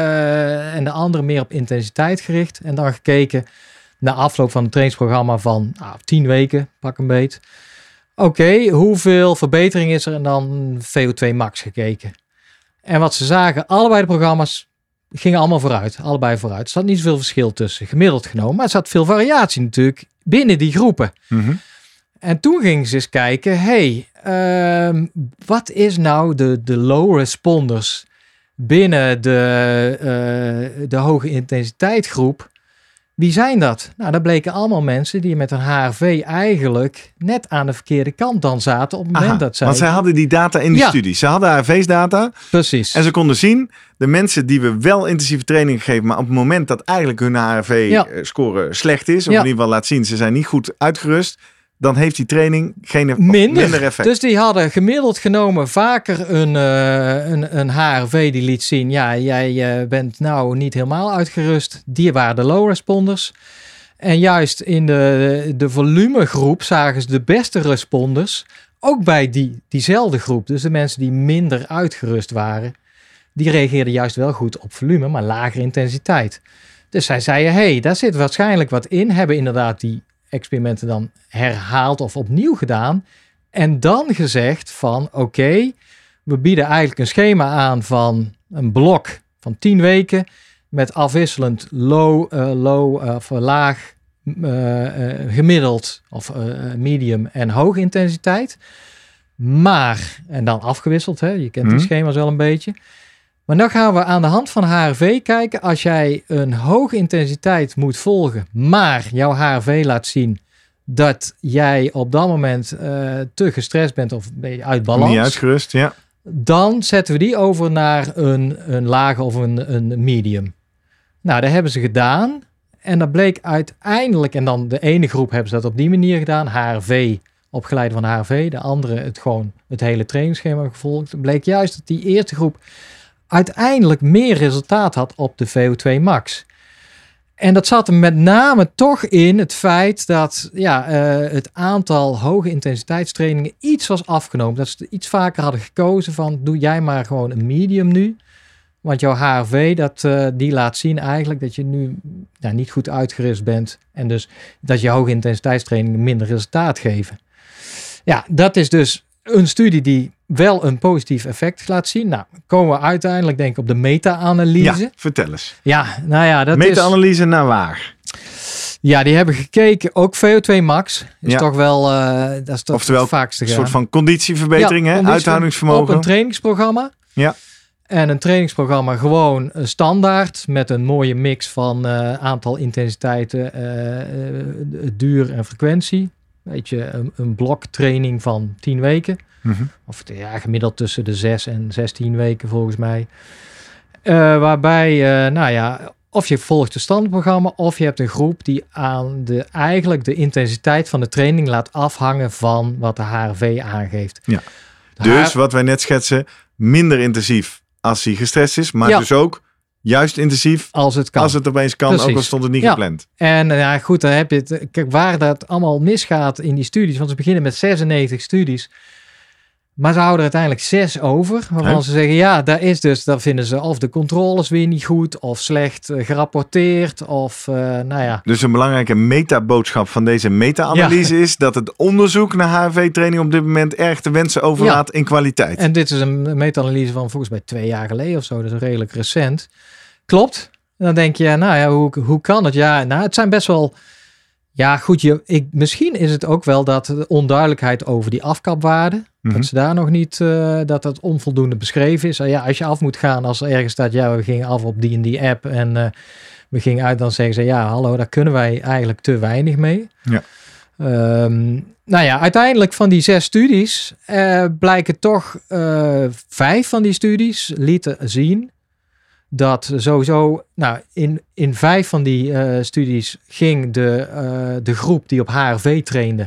uh, en de andere meer op intensiteit gericht. En dan gekeken na afloop van het trainingsprogramma van nou, tien weken, pak een beet. Oké, okay, hoeveel verbetering is er? En dan V O twee max gekeken. En wat ze zagen, allebei de programma's gingen allemaal vooruit. Allebei vooruit. Er zat niet zoveel verschil tussen, gemiddeld genomen. Maar er zat veel variatie natuurlijk binnen die groepen. Mm-hmm. En toen gingen ze eens kijken, hey, uh, wat is nou de, de low responders binnen de, uh, de hoge intensiteitsgroep? Wie zijn dat? Nou, dat bleken allemaal mensen die met een H R V eigenlijk net aan de verkeerde kant dan zaten op het moment Aha, dat zij... Want zij hadden die data in de ja. studie. Ze hadden H R V's data. Precies. En ze konden zien, de mensen die we wel intensieve training geven, maar op het moment dat eigenlijk hun H R V-score ja. slecht is, of ja. in ieder geval laat zien, ze zijn niet goed uitgerust, dan heeft die training geen minder. minder effect. Dus die hadden gemiddeld genomen vaker een, uh, een, een H R V die liet zien, ja, jij uh, bent nou niet helemaal uitgerust. Die waren de low responders. En juist in de, de volumegroep zagen ze de beste responders, ook bij die, diezelfde groep. Dus de mensen die minder uitgerust waren, die reageerden juist wel goed op volume, maar lagere intensiteit. Dus zij zeiden, hé, hey, daar zit waarschijnlijk wat in. Hebben inderdaad die experimenten dan herhaald of opnieuw gedaan. En dan gezegd van oké, okay, we bieden eigenlijk een schema aan van een blok van tien weken met afwisselend low, uh, low uh, of laag, uh, uh, gemiddeld of uh, medium en hoge intensiteit. Maar, en dan afgewisseld, hè? Je kent die Hmm. schema's wel een beetje. Maar dan gaan we aan de hand van H R V kijken. Als jij een hoge intensiteit moet volgen, maar jouw H R V laat zien dat jij op dat moment uh, te gestrest bent of ben je uit balans. Niet uitgerust, ja. Dan zetten we die over naar een, een lage of een, een medium. Nou, dat hebben ze gedaan. En dat bleek uiteindelijk, en dan de ene groep hebben ze dat op die manier gedaan. H R V, opgeleid van H R V. De andere het gewoon het hele trainingsschema gevolgd. Het bleek juist dat die eerste groep uiteindelijk meer resultaat had op de V O twee max. En dat zat er met name toch in het feit dat ja, uh, het aantal hoge intensiteitstrainingen iets was afgenomen. Dat ze iets vaker hadden gekozen van doe jij maar gewoon een medium nu. Want jouw H R V, dat, uh, die laat zien eigenlijk dat je nu ja, niet goed uitgerust bent. En dus dat je hoge intensiteitstrainingen minder resultaat geven. Ja, dat is dus een studie die wel een positief effect laat zien. Nou, komen we uiteindelijk denk ik op de meta-analyse. Ja, vertel eens. Ja, nou ja, dat meta-analyse is... naar waar? Ja, die hebben gekeken. Ook V O twee max is ja. toch wel uh, dat is toch Oftewel, het vaakste een soort van conditieverbetering, ja, hè? Uithoudingsvermogen. Op een trainingsprogramma. Ja. En een trainingsprogramma gewoon standaard met een mooie mix van uh, aantal intensiteiten, uh, uh, duur en frequentie. Weet je, een, een bloktraining van tien weken. Mm-hmm. Of ja, gemiddeld tussen de zes en zestien weken volgens mij. Uh, waarbij, uh, nou ja, of je volgt het standaardprogramma of je hebt een groep die aan de, eigenlijk de intensiteit van de training laat afhangen van wat de H R V aangeeft. Ja. Dus H... wat wij net schetsen, minder intensief als hij gestrest is, maar ja. dus ook juist intensief als het kan. Als het opeens kan, Precies. ook al stond het niet ja. gepland. En ja, goed, dan heb je het. Kijk, waar dat allemaal misgaat in die studies, want ze beginnen met zesennegentig studies, maar ze houden er uiteindelijk zes over, waarvan He? ze zeggen, ja, daar is dus, daar vinden ze of de controles weer niet goed, of slecht uh, gerapporteerd, of uh, nou ja. Dus een belangrijke metaboodschap van deze meta-analyse ja. is dat het onderzoek naar H R V-training op dit moment erg te wensen overlaat ja. in kwaliteit. En dit is een meta-analyse van volgens mij twee jaar geleden of zo, dus redelijk recent. Klopt. En dan denk je, nou ja, hoe, hoe kan het? Ja, nou, het zijn best wel... Ja, goed, je, ik, misschien is het ook wel dat de onduidelijkheid over die afkapwaarden, mm-hmm. dat ze daar nog niet, uh, dat dat onvoldoende beschreven is. Uh, ja, als je af moet gaan, als er ergens staat, ja, we gingen af op die en die app en uh, we gingen uit, dan zeggen ze, ja, hallo, daar kunnen wij eigenlijk te weinig mee. Ja. Um, nou ja, uiteindelijk van die zes studies uh, blijken toch uh, vijf van die studies lieten zien dat sowieso, nou, in, in vijf van die uh, studies ging de, uh, de groep die op H R V trainde,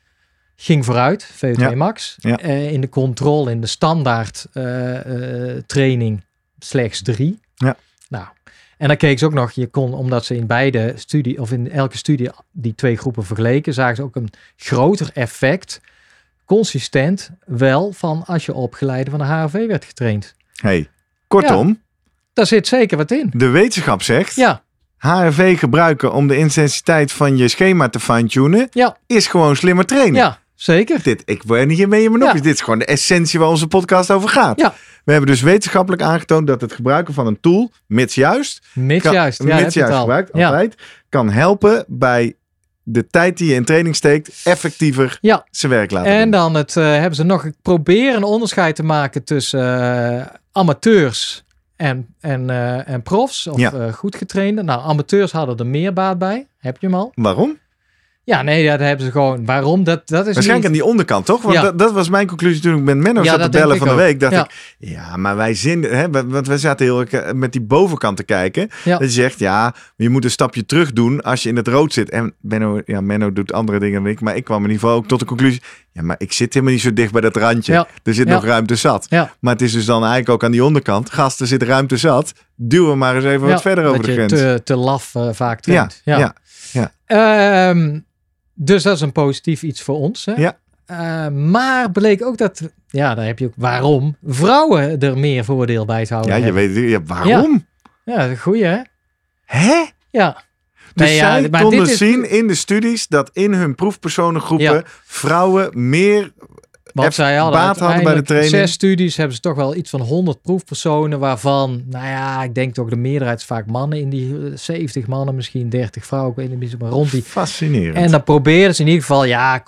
ging vooruit, V O twee ja. max. Ja. Uh, in de controle, in de standaard uh, uh, training slechts drie. Ja. Nou, en dan keken ze ook nog, je kon, omdat ze in beide studie, of in elke studie die twee groepen vergeleken, zagen ze ook een groter effect, consistent wel, van als je op geleide van de H R V werd getraind. Hey, kortom... Ja. Daar zit zeker wat in. De wetenschap zegt, ja. H R V gebruiken om de intensiteit van je schema te fine-tunen, ja. is gewoon slimmer trainen. Ja, zeker. Dit, ik ben niet mee in mijn nopjes. Ja. Dit is gewoon de essentie waar onze podcast over gaat. Ja. We hebben dus wetenschappelijk aangetoond dat het gebruiken van een tool, mits juist, mits kan, juist, ja, mits juist gebruikt, ja. altijd, kan helpen bij de tijd die je in training steekt, effectiever ja. zijn werk laten en doen. dan het, uh, hebben ze nog proberen een onderscheid te maken tussen uh, amateurs En, en, uh, en profs of ja. uh, goed getrainde. Nou, amateurs hadden er meer baat bij. Heb je hem al? Waarom? Ja, nee, ja, dat hebben ze gewoon. Waarom? Dat, dat is Waarschijnlijk niet... aan die onderkant, toch? Want ja. dat, dat was mijn conclusie toen ik met Menno ja, zat te bellen van de ook. week. Dacht ja. ik, ja, maar wij zin, hè, want we zaten heel erg met die bovenkant te kijken. Ja. Dat je zegt, ja, je moet een stapje terug doen als je in het rood zit. En Menno, ja, Menno doet andere dingen dan ik, maar ik kwam in ieder geval ook tot de conclusie, ja, maar ik zit helemaal niet zo dicht bij dat randje. Ja. Er zit ja. nog ruimte zat. Ja. Maar het is dus dan eigenlijk ook aan die onderkant. Gast, er zit ruimte zat. Duw hem maar eens even ja, wat verder over de grens. Dat je te, te laf uh, vaak traint. Ja, ja. ja. ja. Um, Dus dat is een positief iets voor ons. Hè? Ja. Uh, maar bleek ook dat, ja, daar heb je ook waarom vrouwen er meer voordeel bij zouden ja, je hebben. weet ja, waarom? Ja, ja, dat is een goeie, hè? Hè? Ja. Dus nee, zij ja, maar konden dit is... zien in de studies dat in hun proefpersonengroepen ja. vrouwen meer Want zij hadden baat hadden bij de training. Zes studies hebben ze toch wel iets van honderd proefpersonen, waarvan, nou ja, ik denk toch de meerderheid is vaak mannen in die zeventig mannen, misschien dertig vrouwen, ik weet niet meer, maar rond die. Fascinerend. En dan probeerden ze in ieder geval, ja, con-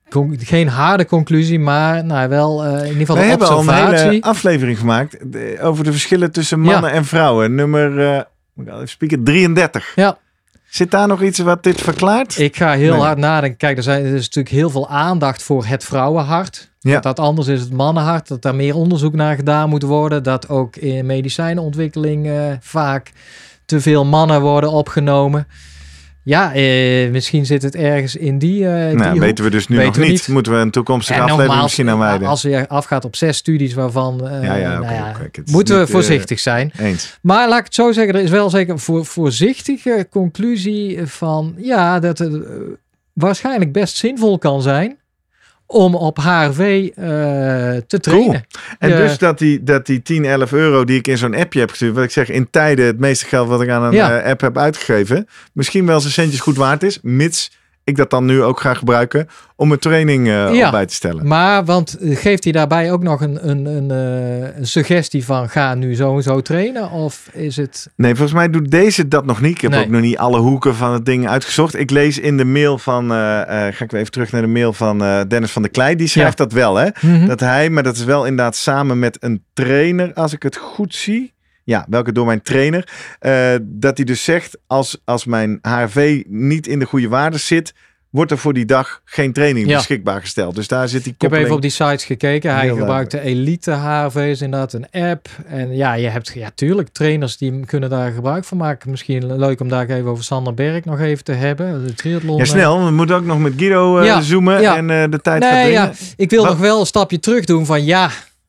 con- geen harde conclusie, maar nou, wel uh, in ieder geval We de hebben al een observatie. hele aflevering gemaakt de, over de verschillen tussen mannen Ja. en vrouwen. Nummer, uh, moet ik even spieken, drieëndertig. Ja. Zit daar nog iets wat dit verklaart? Ik ga heel Nee. hard nadenken. Kijk, er, zijn, er is natuurlijk heel veel aandacht voor het vrouwenhart. Ja. Dat, dat anders is het mannenhart. Dat daar meer onderzoek naar gedaan moet worden. Dat ook in medicijnontwikkeling uh, vaak te veel mannen worden opgenomen. Ja, eh, misschien zit het ergens in die, uh, nou, die hoek. weten we dus nu Weten nog we niet. niet. Moeten we een toekomstige En aflevering nogmaals, misschien aan wijden? als je afgaat op zes studies waarvan uh, Ja, ja, oké, nou ja, kijk, het is moeten we niet, uh, voorzichtig zijn. Eens. Maar laat ik het zo zeggen, er is wel zeker een voor, voorzichtige conclusie van ja, dat het uh, waarschijnlijk best zinvol kan zijn om op H R V uh, te trainen. En Je- dus dat die, dat die tien, elf euro die ik in zo'n appje heb gestuurd, wat ik zeg, in tijden het meeste geld wat ik aan een Ja. uh, app heb uitgegeven, misschien wel zijn centjes goed waard is, mits ik dat dan nu ook ga gebruiken om mijn training uh, Ja. op bij te stellen. Maar, want uh, geeft hij daarbij ook nog een, een, een, uh, een suggestie van ga nu zo en zo trainen? Of is het... Nee, volgens mij doet deze dat nog niet. Ik heb Nee. ook nog niet alle hoeken van het ding uitgezocht. Ik lees in de mail van, uh, uh, ga ik weer even terug naar de mail van uh, Dennis van der Klei. Die schrijft dat wel, hè? Mhm. Dat hij, maar dat is wel inderdaad samen met een trainer, als ik het goed zie. Ja, welke door mijn trainer. Uh, dat hij dus zegt, als, als mijn H R V niet in de goede waarde zit, wordt er voor die dag geen training Ja. beschikbaar gesteld. Dus daar zit die Ik heb koppeling. even op die sites gekeken. Hij Heel, uh, gebruikt de Elite H R V's, inderdaad een app. En ja, je hebt ja, tuurlijk trainers die kunnen daar gebruik van maken. Misschien leuk om daar even over Sander Berg nog even te hebben. De triathlon. Ja, snel. We moeten ook nog met Guido uh, Ja, zoomen ja. en uh, de tijd gaat Nee, dringen. ja, ik wil Wat- nog wel een stapje terug doen van ja.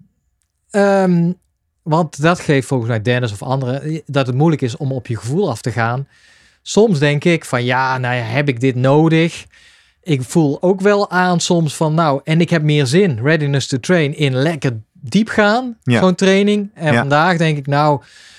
ehm, want dat geeft volgens mij Dennis of anderen dat het moeilijk is om op je gevoel af te gaan. Soms denk ik van ja, nou ja, heb ik dit nodig? Ik voel ook wel aan soms van nou, en ik heb meer zin, readiness to train, in lekker diep gaan, Ja. zo'n training. En Ja. vandaag denk ik nou,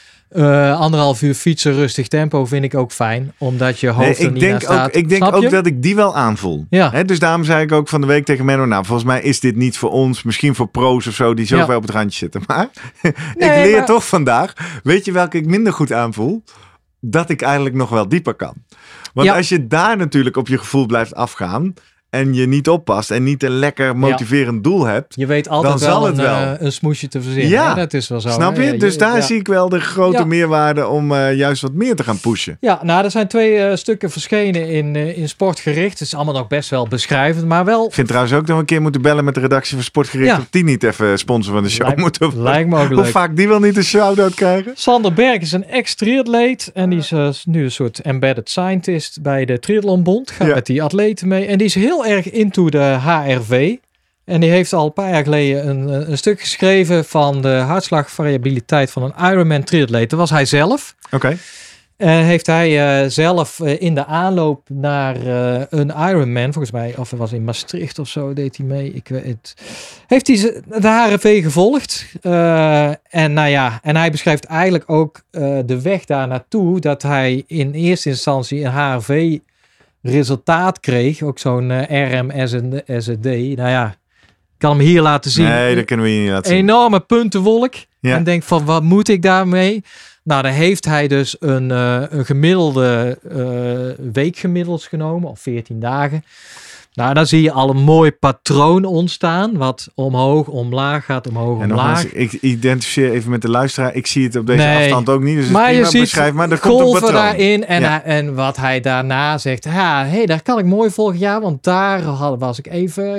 uh, anderhalf uur fietsen, rustig tempo vind ik ook fijn, omdat je hoofd Nee, er ik niet naar denk staat. ook, ik denk Snap ook je? dat ik die wel aanvoel. Ja. Hè, dus daarom zei ik ook van de week tegen Menno, nou volgens mij is dit niet voor ons, misschien voor pro's of zo die zo Ja. ver op het randje zitten. Maar Nee, ik leer maar- toch vandaag, weet je welke ik minder goed aanvoel? Dat ik eigenlijk nog wel dieper kan. Want Ja. als je daar natuurlijk op je gevoel blijft afgaan en je niet oppast en niet een lekker motiverend doel hebt, Je weet altijd Dan zal wel, het een, wel. eh, een smoesje te verzinnen. Ja. Ja, dat is wel zo. snap hè? je? Dus daar ja. zie ik wel de grote Ja. meerwaarde om uh, juist wat meer te gaan pushen. Ja, nou, er zijn twee uh, stukken verschenen in, uh, in Sportgericht. Het is allemaal nog best wel beschrijvend, maar wel... Ik vind trouwens ook dat we een keer moeten bellen met de redactie van Sportgericht. Ja. Of die niet even sponsor van de show Lijkt- moeten worden. Lijkt me ook Hoe leuk. vaak die wel niet een shout-out krijgen? Sander Berg is een ex-triatleet en die is uh, nu een soort embedded scientist bij de Triathlonbond. Gaat Ja. met die atleten mee en die is heel erg into de H R V. En die heeft al een paar jaar geleden een, een stuk geschreven van de hartslagvariabiliteit van een Ironman triatleet. Dat was hij zelf. Oké. En heeft hij uh, zelf uh, in de aanloop naar uh, een Ironman, volgens mij, of het was in Maastricht of zo, deed hij mee. Ik weet het. Heeft hij ze- de H R V gevolgd. Uh, en nou ja, en hij beschrijft eigenlijk ook uh, de weg daar naartoe, dat hij in eerste instantie een H R V resultaat kreeg. Ook zo'n uh, R M S D. Nou ja, ik kan hem hier laten zien. Nee, dat kunnen we hier niet laten zien. Enorme puntenwolk. Ja. En denk van, wat moet ik daarmee? Nou, dan heeft hij dus een, uh, een gemiddelde uh, weekgemiddeld genomen, of veertien dagen. Nou, dan zie je al een mooi patroon ontstaan, wat omhoog, omlaag gaat, omhoog, En omlaag. nogmaals, ik identificeer even met de luisteraar. Ik zie het op deze Nee. afstand ook niet. Dus het Maar is je prima ziet beschrijf, maar er komt een golven patroon. daarin. En, Ja. hij- en wat hij daarna zegt. Ja, hey, daar kan ik mooi volgen. Ja, want daar had- was ik even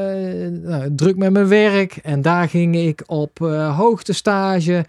uh, nou, druk met mijn werk. En daar ging ik op uh, hoogtestage.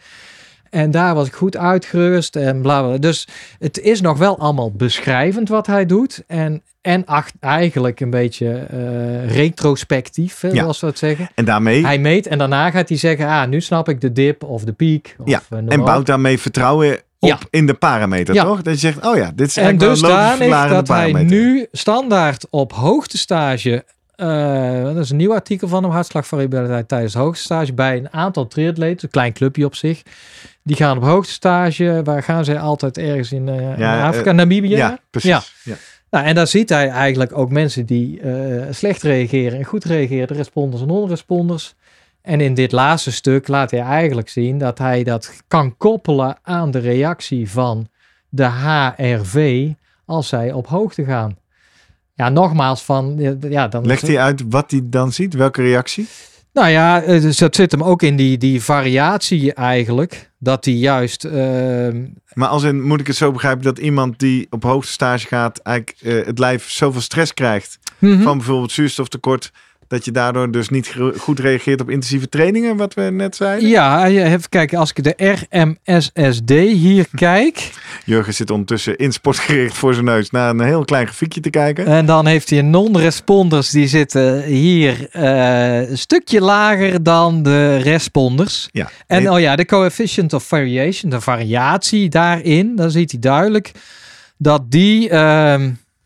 En daar was ik goed uitgerust. En bla bla. Dus het is nog wel allemaal beschrijvend wat hij doet. En, en acht, eigenlijk een beetje uh, retrospectief, hè, Ja. zoals we het zeggen. En daarmee, Hij meet en daarna gaat hij zeggen, ah, nu snap ik de dip of de piek. Of, ja, uh, noem en maar bouwt op. daarmee vertrouwen op Ja. in de parameter, Ja. toch? Dat je zegt, oh ja, dit is En eigenlijk dus wel een logisch danig verklarende dat hij parameter. nu standaard op hoogtestage, uh, dat is een nieuw artikel van hem, hartslagvariabiliteit tijdens hoogtestage, bij een aantal triatleten, een klein clubje op zich, die gaan op hoogtestage, waar gaan zij altijd ergens in, uh, Ja, in Afrika, uh, Namibië? Ja, precies. Ja. Ja. Nou, en daar ziet hij eigenlijk ook mensen die uh, slecht reageren en goed reageren, de responders en non-responders. En in dit laatste stuk laat hij eigenlijk zien dat hij dat kan koppelen aan de reactie van de H R V als zij op hoogte gaan. Ja, nogmaals van... Ja, dan Legt hij uit wat hij dan ziet? Welke reactie? Nou ja, dus dat zit hem ook in die, die variatie eigenlijk. Dat hij juist... Uh... Maar als in, moet ik het zo begrijpen dat iemand die op hoogte stage gaat... eigenlijk uh, het lijf zoveel stress krijgt... Mm-hmm. van bijvoorbeeld zuurstoftekort... dat je daardoor dus niet goed reageert op intensieve trainingen, wat we net zeiden? Ja, even kijken, als ik de R M S S D hier kijk... Jurgen zit ondertussen in sportgericht voor zijn neus naar een heel klein grafiekje te kijken. En dan heeft hij non-responders, die zitten hier uh, een stukje lager dan de responders. Ja. En oh ja, de coefficient of variation, de variatie daarin, dan ziet hij duidelijk dat die... Uh,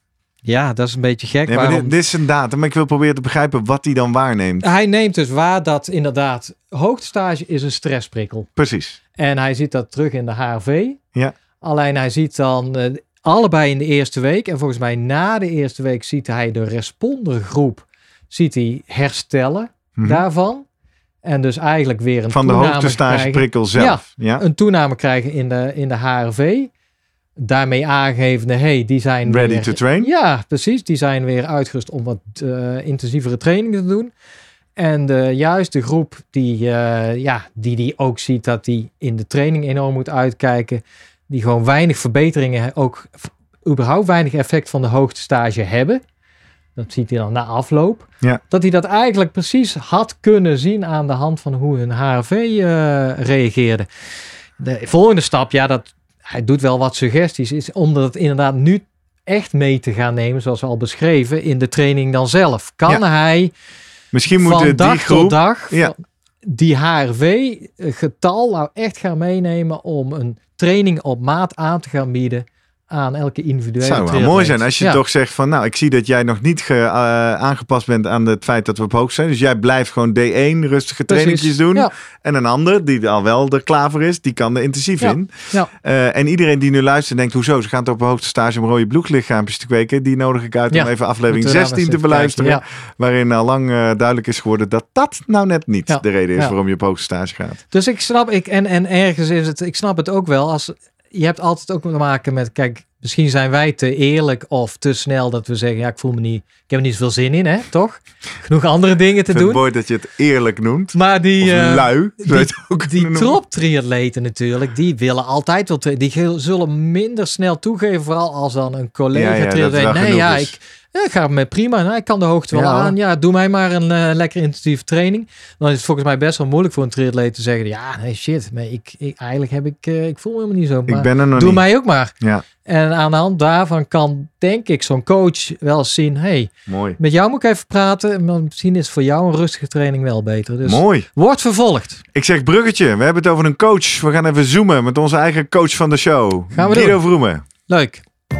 Ja, dat is een beetje gek. Nee, maar dit, dit is een data, maar ik wil proberen te begrijpen wat hij dan waarneemt. Hij neemt dus waar dat inderdaad hoogtestage is een stressprikkel. Precies. En hij ziet dat terug in de H R V. Ja. Alleen hij ziet dan uh, allebei in de eerste week. En volgens mij na de eerste week ziet hij de respondergroep ziet hij herstellen mm-hmm. daarvan. En dus eigenlijk weer een van de hoogtestageprikkel zelf. Ja, ja, een toename krijgen in de, in de H R V. Daarmee aangevende, hey, die zijn ready weer, to train. Ja, precies. Die zijn weer uitgerust om wat uh, intensievere trainingen te doen. En de juiste groep die, uh, ja, die die ook ziet dat die in de training enorm moet uitkijken. Die gewoon weinig verbeteringen, ook überhaupt weinig effect van de hoogtestage hebben. Dat ziet hij dan na afloop. Ja. Dat hij dat eigenlijk precies had kunnen zien aan de hand van hoe hun H R V uh, reageerde. De volgende stap, ja, dat hij doet wel wat suggesties, is om dat inderdaad nu echt mee te gaan nemen, zoals we al beschreven, in de training dan zelf. Kan ja. hij misschien van moet dag die groep, tot dag ja. die H R V-getal nou echt gaan meenemen om een training op maat aan te gaan bieden aan elke individuele zou wel triatleet. mooi zijn als je ja. toch zegt van, nou, ik zie dat jij nog niet ge, uh, aangepast bent aan het feit dat we op hoogte zijn. Dus jij blijft gewoon D één rustige trainingjes doen. Ja. En een ander, die al wel er klaar voor is, die kan er intensief ja. in. Ja. Uh, en iedereen die nu luistert denkt, hoezo? Ze gaan toch op hoogte stage om rode bloedlichaampjes te kweken. Die nodig ik uit ja. om even aflevering zestien te beluisteren. Kijken, ja. Waarin al lang uh, duidelijk is geworden dat dat nou net niet ja. de reden is ja. waarom je op hoogte stage gaat. Dus ik snap, ik, en, en ergens is het, ik snap het ook wel, als je hebt altijd ook te maken met, kijk, misschien zijn wij te eerlijk of te snel dat we zeggen, ja, ik voel me niet, ik heb er niet zoveel zin in, hè, toch? Genoeg andere dingen te ik vind doen. Het mooi dat je het eerlijk noemt. Maar die, of uh, lui, die, die, die top-triatleten natuurlijk, die willen altijd wel, tra- die zullen minder snel toegeven, vooral als dan een collega-triatleet. Ja, ja, nee, ja, ik, ja, ik ga me prima. Nou, ik kan de hoogte wel ja. aan. Ja, doe mij maar een uh, lekker intensieve training. Dan is het volgens mij best wel moeilijk voor een triatleet te zeggen, ja, nee, shit, maar ik, ik eigenlijk heb ik, uh, ik voel me helemaal niet zo. Maar ik ben er nog doe niet. mij ook maar. Ja. En aan de hand daarvan kan, denk ik, zo'n coach wel eens zien, hey, mooi. Met jou moet ik even praten. Maar misschien is voor jou een rustige training wel beter. Dus mooi. Wordt vervolgd. Ik zeg bruggetje. We hebben het over een coach. We gaan even zoomen met onze eigen coach van de show. Gaan we Guido doen. Vroemen. Leuk.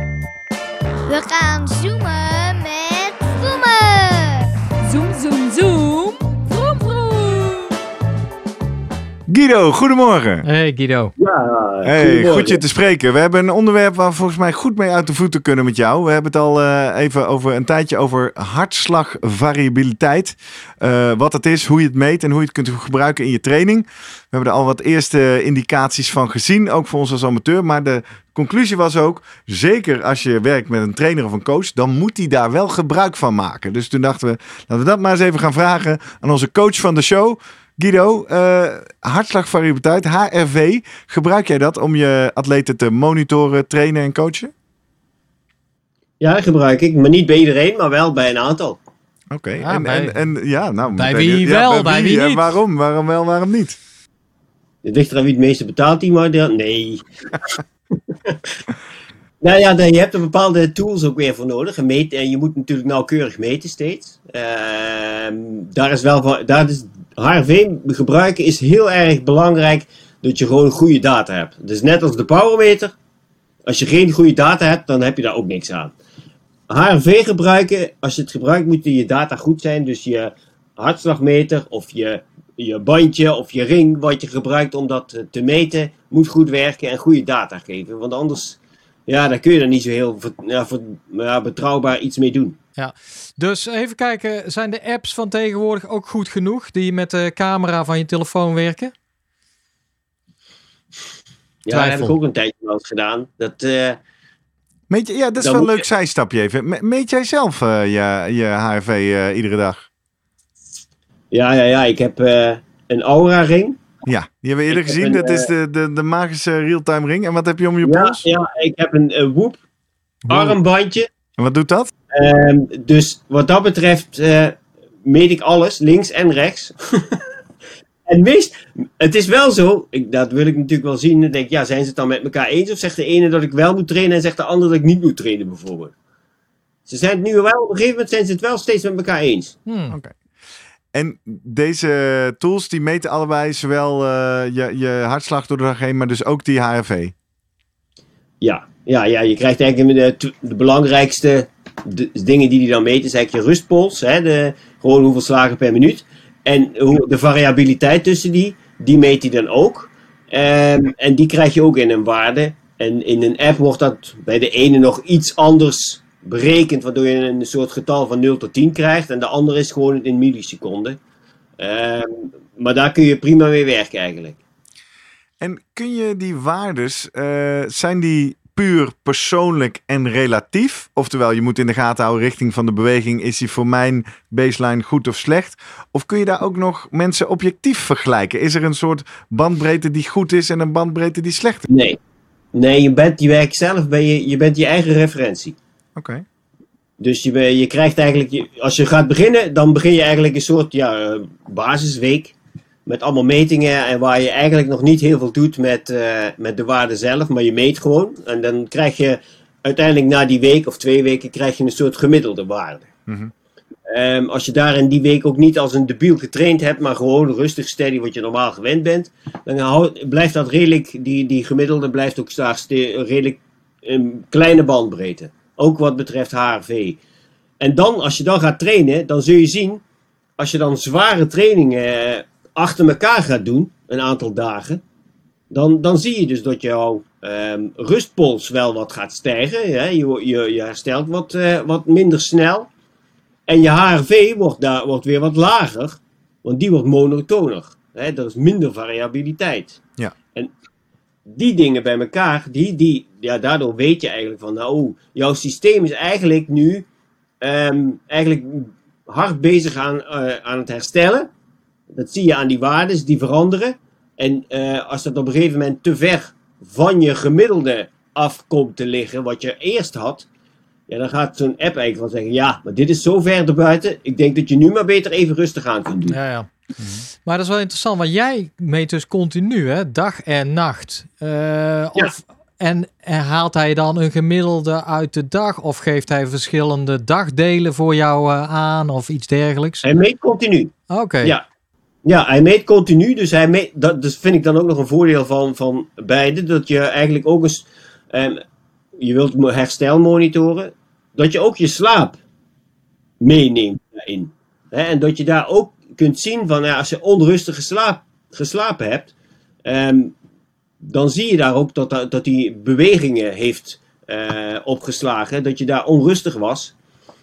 We gaan zoomen met Vroemen. Zoom, zoom, zoom. Vroom, vroom. Guido, goedemorgen. Hey Guido. Ja, hey, goed je te spreken. We hebben een onderwerp waar we volgens mij goed mee uit de voeten kunnen met jou. We hebben het al uh, even over een tijdje over hartslagvariabiliteit. Uh, wat het is, hoe je het meet en hoe je het kunt gebruiken in je training. We hebben er al wat eerste indicaties van gezien, ook voor ons als amateur. Maar de conclusie was ook, zeker als je werkt met een trainer of een coach, dan moet hij daar wel gebruik van maken. Dus toen dachten we, laten we dat maar eens even gaan vragen aan onze coach van de show. Guido, uh, hartslagvariabiliteit, H R V, gebruik jij dat om je atleten te monitoren, trainen en coachen? Ja, gebruik ik. Maar niet bij iedereen, maar wel bij een aantal. Oké, okay. Ja, en, bij, en, en ja, nou, bij wie wie ja, wel, bij, bij wie, wie en niet. waarom? Waarom wel, waarom niet? Het ligt eraan wie het meeste betaalt, die maar de... nee. Nou ja, je hebt er bepaalde tools ook weer voor nodig. Meet, en je moet natuurlijk nauwkeurig meten steeds. Uh, daar is wel van, daar is H R V gebruiken is heel erg belangrijk dat je gewoon goede data hebt. Dus net als de powermeter. Als je geen goede data hebt, dan heb je daar ook niks aan. H R V gebruiken, als je het gebruikt, moeten je data goed zijn. Dus je hartslagmeter of je, je bandje of je ring wat je gebruikt om dat te meten, moet goed werken en goede data geven. Want anders, ja, dan kun je er niet zo heel ja, ja, betrouwbaar iets mee doen. Ja, dus even kijken, zijn de apps van tegenwoordig ook goed genoeg die met de camera van je telefoon werken? Ja, dat heb ik ook een tijdje wel eens gedaan. Dat, uh, Meet je, ja, dat is Dan wel een moet leuk zijstapje even. Me- Meet jij zelf uh, je, je H R V uh, iedere dag? Ja, ja, ja. Ik heb uh, een Aura-ring. Ja, die hebben we eerder Ik heb gezien. een, Dat is de, de, de magische real-time ring. En wat heb je om je Ja, pols? ja, ik heb een, een Whoop armbandje. En wat doet dat? Um, dus wat dat betreft uh, meet ik alles, links en rechts. En meest, het is wel zo, ik, dat wil ik natuurlijk wel zien. Dan denk ik, ja, zijn ze het dan met elkaar eens? Of zegt de ene dat ik wel moet trainen en zegt de andere dat ik niet moet trainen, bijvoorbeeld? Ze zijn het nu wel, op een gegeven moment zijn ze het wel steeds met elkaar eens. Hmm. Oké. Okay. En deze tools die meten allebei zowel uh, je, je hartslag door de dag heen, maar dus ook die H R V. Ja, ja, ja je krijgt eigenlijk de, de belangrijkste de, dingen die die dan meten, is eigenlijk je rustpols, hè, de, gewoon hoeveel slagen per minuut. En hoe, de variabiliteit tussen die, die meet hij dan ook. Um, en die krijg je ook in een waarde. En in een app wordt dat bij de ene nog iets anders berekend, waardoor je een soort getal van nul tot tien krijgt. En de andere is gewoon in milliseconden. Um, maar daar kun je prima mee werken eigenlijk. En kun je die waardes, uh, zijn die puur persoonlijk en relatief? Oftewel, je moet in de gaten houden richting van de beweging. Is die voor mijn baseline goed of slecht? Of kun je daar ook nog mensen objectief vergelijken? Is er een soort bandbreedte die goed is en een bandbreedte die slecht is? Nee, nee je bent je werk zelf, ben je, je bent je eigen referentie. Oké. Okay. Dus je, je krijgt eigenlijk, als je gaat beginnen, dan begin je eigenlijk een soort ja, basisweek. Met allemaal metingen en waar je eigenlijk nog niet heel veel doet met, uh, met de waarde zelf, maar je meet gewoon. En dan krijg je uiteindelijk na die week of twee weken krijg je een soort gemiddelde waarde. Mm-hmm. Um, als je daar in die week ook niet als een debiel getraind hebt, maar gewoon rustig steady wat je normaal gewend bent, dan houd, blijft dat redelijk, die, die gemiddelde blijft ook daar ste- redelijk een kleine bandbreedte. Ook wat betreft H R V. En dan, als je dan gaat trainen, dan zul je zien, als je dan zware trainingen uh, achter elkaar gaat doen, een aantal dagen, dan, dan zie je dus dat jouw um, rustpols wel wat gaat stijgen. Hè? Je, je, je herstelt wat, uh, wat minder snel. En je H R V wordt, daar, wordt weer wat lager, want die wordt monotoner. Hè? Dat is minder variabiliteit. Ja. En die dingen bij elkaar, die, die, ja, daardoor weet je eigenlijk van, nou, jouw systeem is eigenlijk nu um, eigenlijk hard bezig aan, uh, aan het herstellen. Dat zie je aan die waardes, die veranderen. En uh, als dat op een gegeven moment te ver van je gemiddelde af komt te liggen, wat je eerst had, ja, dan gaat zo'n app eigenlijk wel zeggen, ja, maar dit is zo ver erbuiten, ik denk dat je nu maar beter even rustig aan kunt doen. Ja, ja. Mm-hmm. Maar dat is wel interessant, want jij meet dus continu, hè, dag en nacht. Uh, ja. Of, en haalt hij dan een gemiddelde uit de dag, of geeft hij verschillende dagdelen voor jou uh, aan, of iets dergelijks? Hij meet continu. Oké. Okay. Ja. Ja, hij meet continu, dus hij meet, dat dus vind ik dan ook nog een voordeel van, van beide, dat je eigenlijk ook eens, um, je wilt herstel monitoren, dat je ook je slaap meeneemt daarin. Hè? En dat je daar ook kunt zien van, ja, als je onrustig geslaap, geslapen hebt, um, dan zie je daar ook dat, dat die bewegingen heeft uh, opgeslagen, dat je daar onrustig was,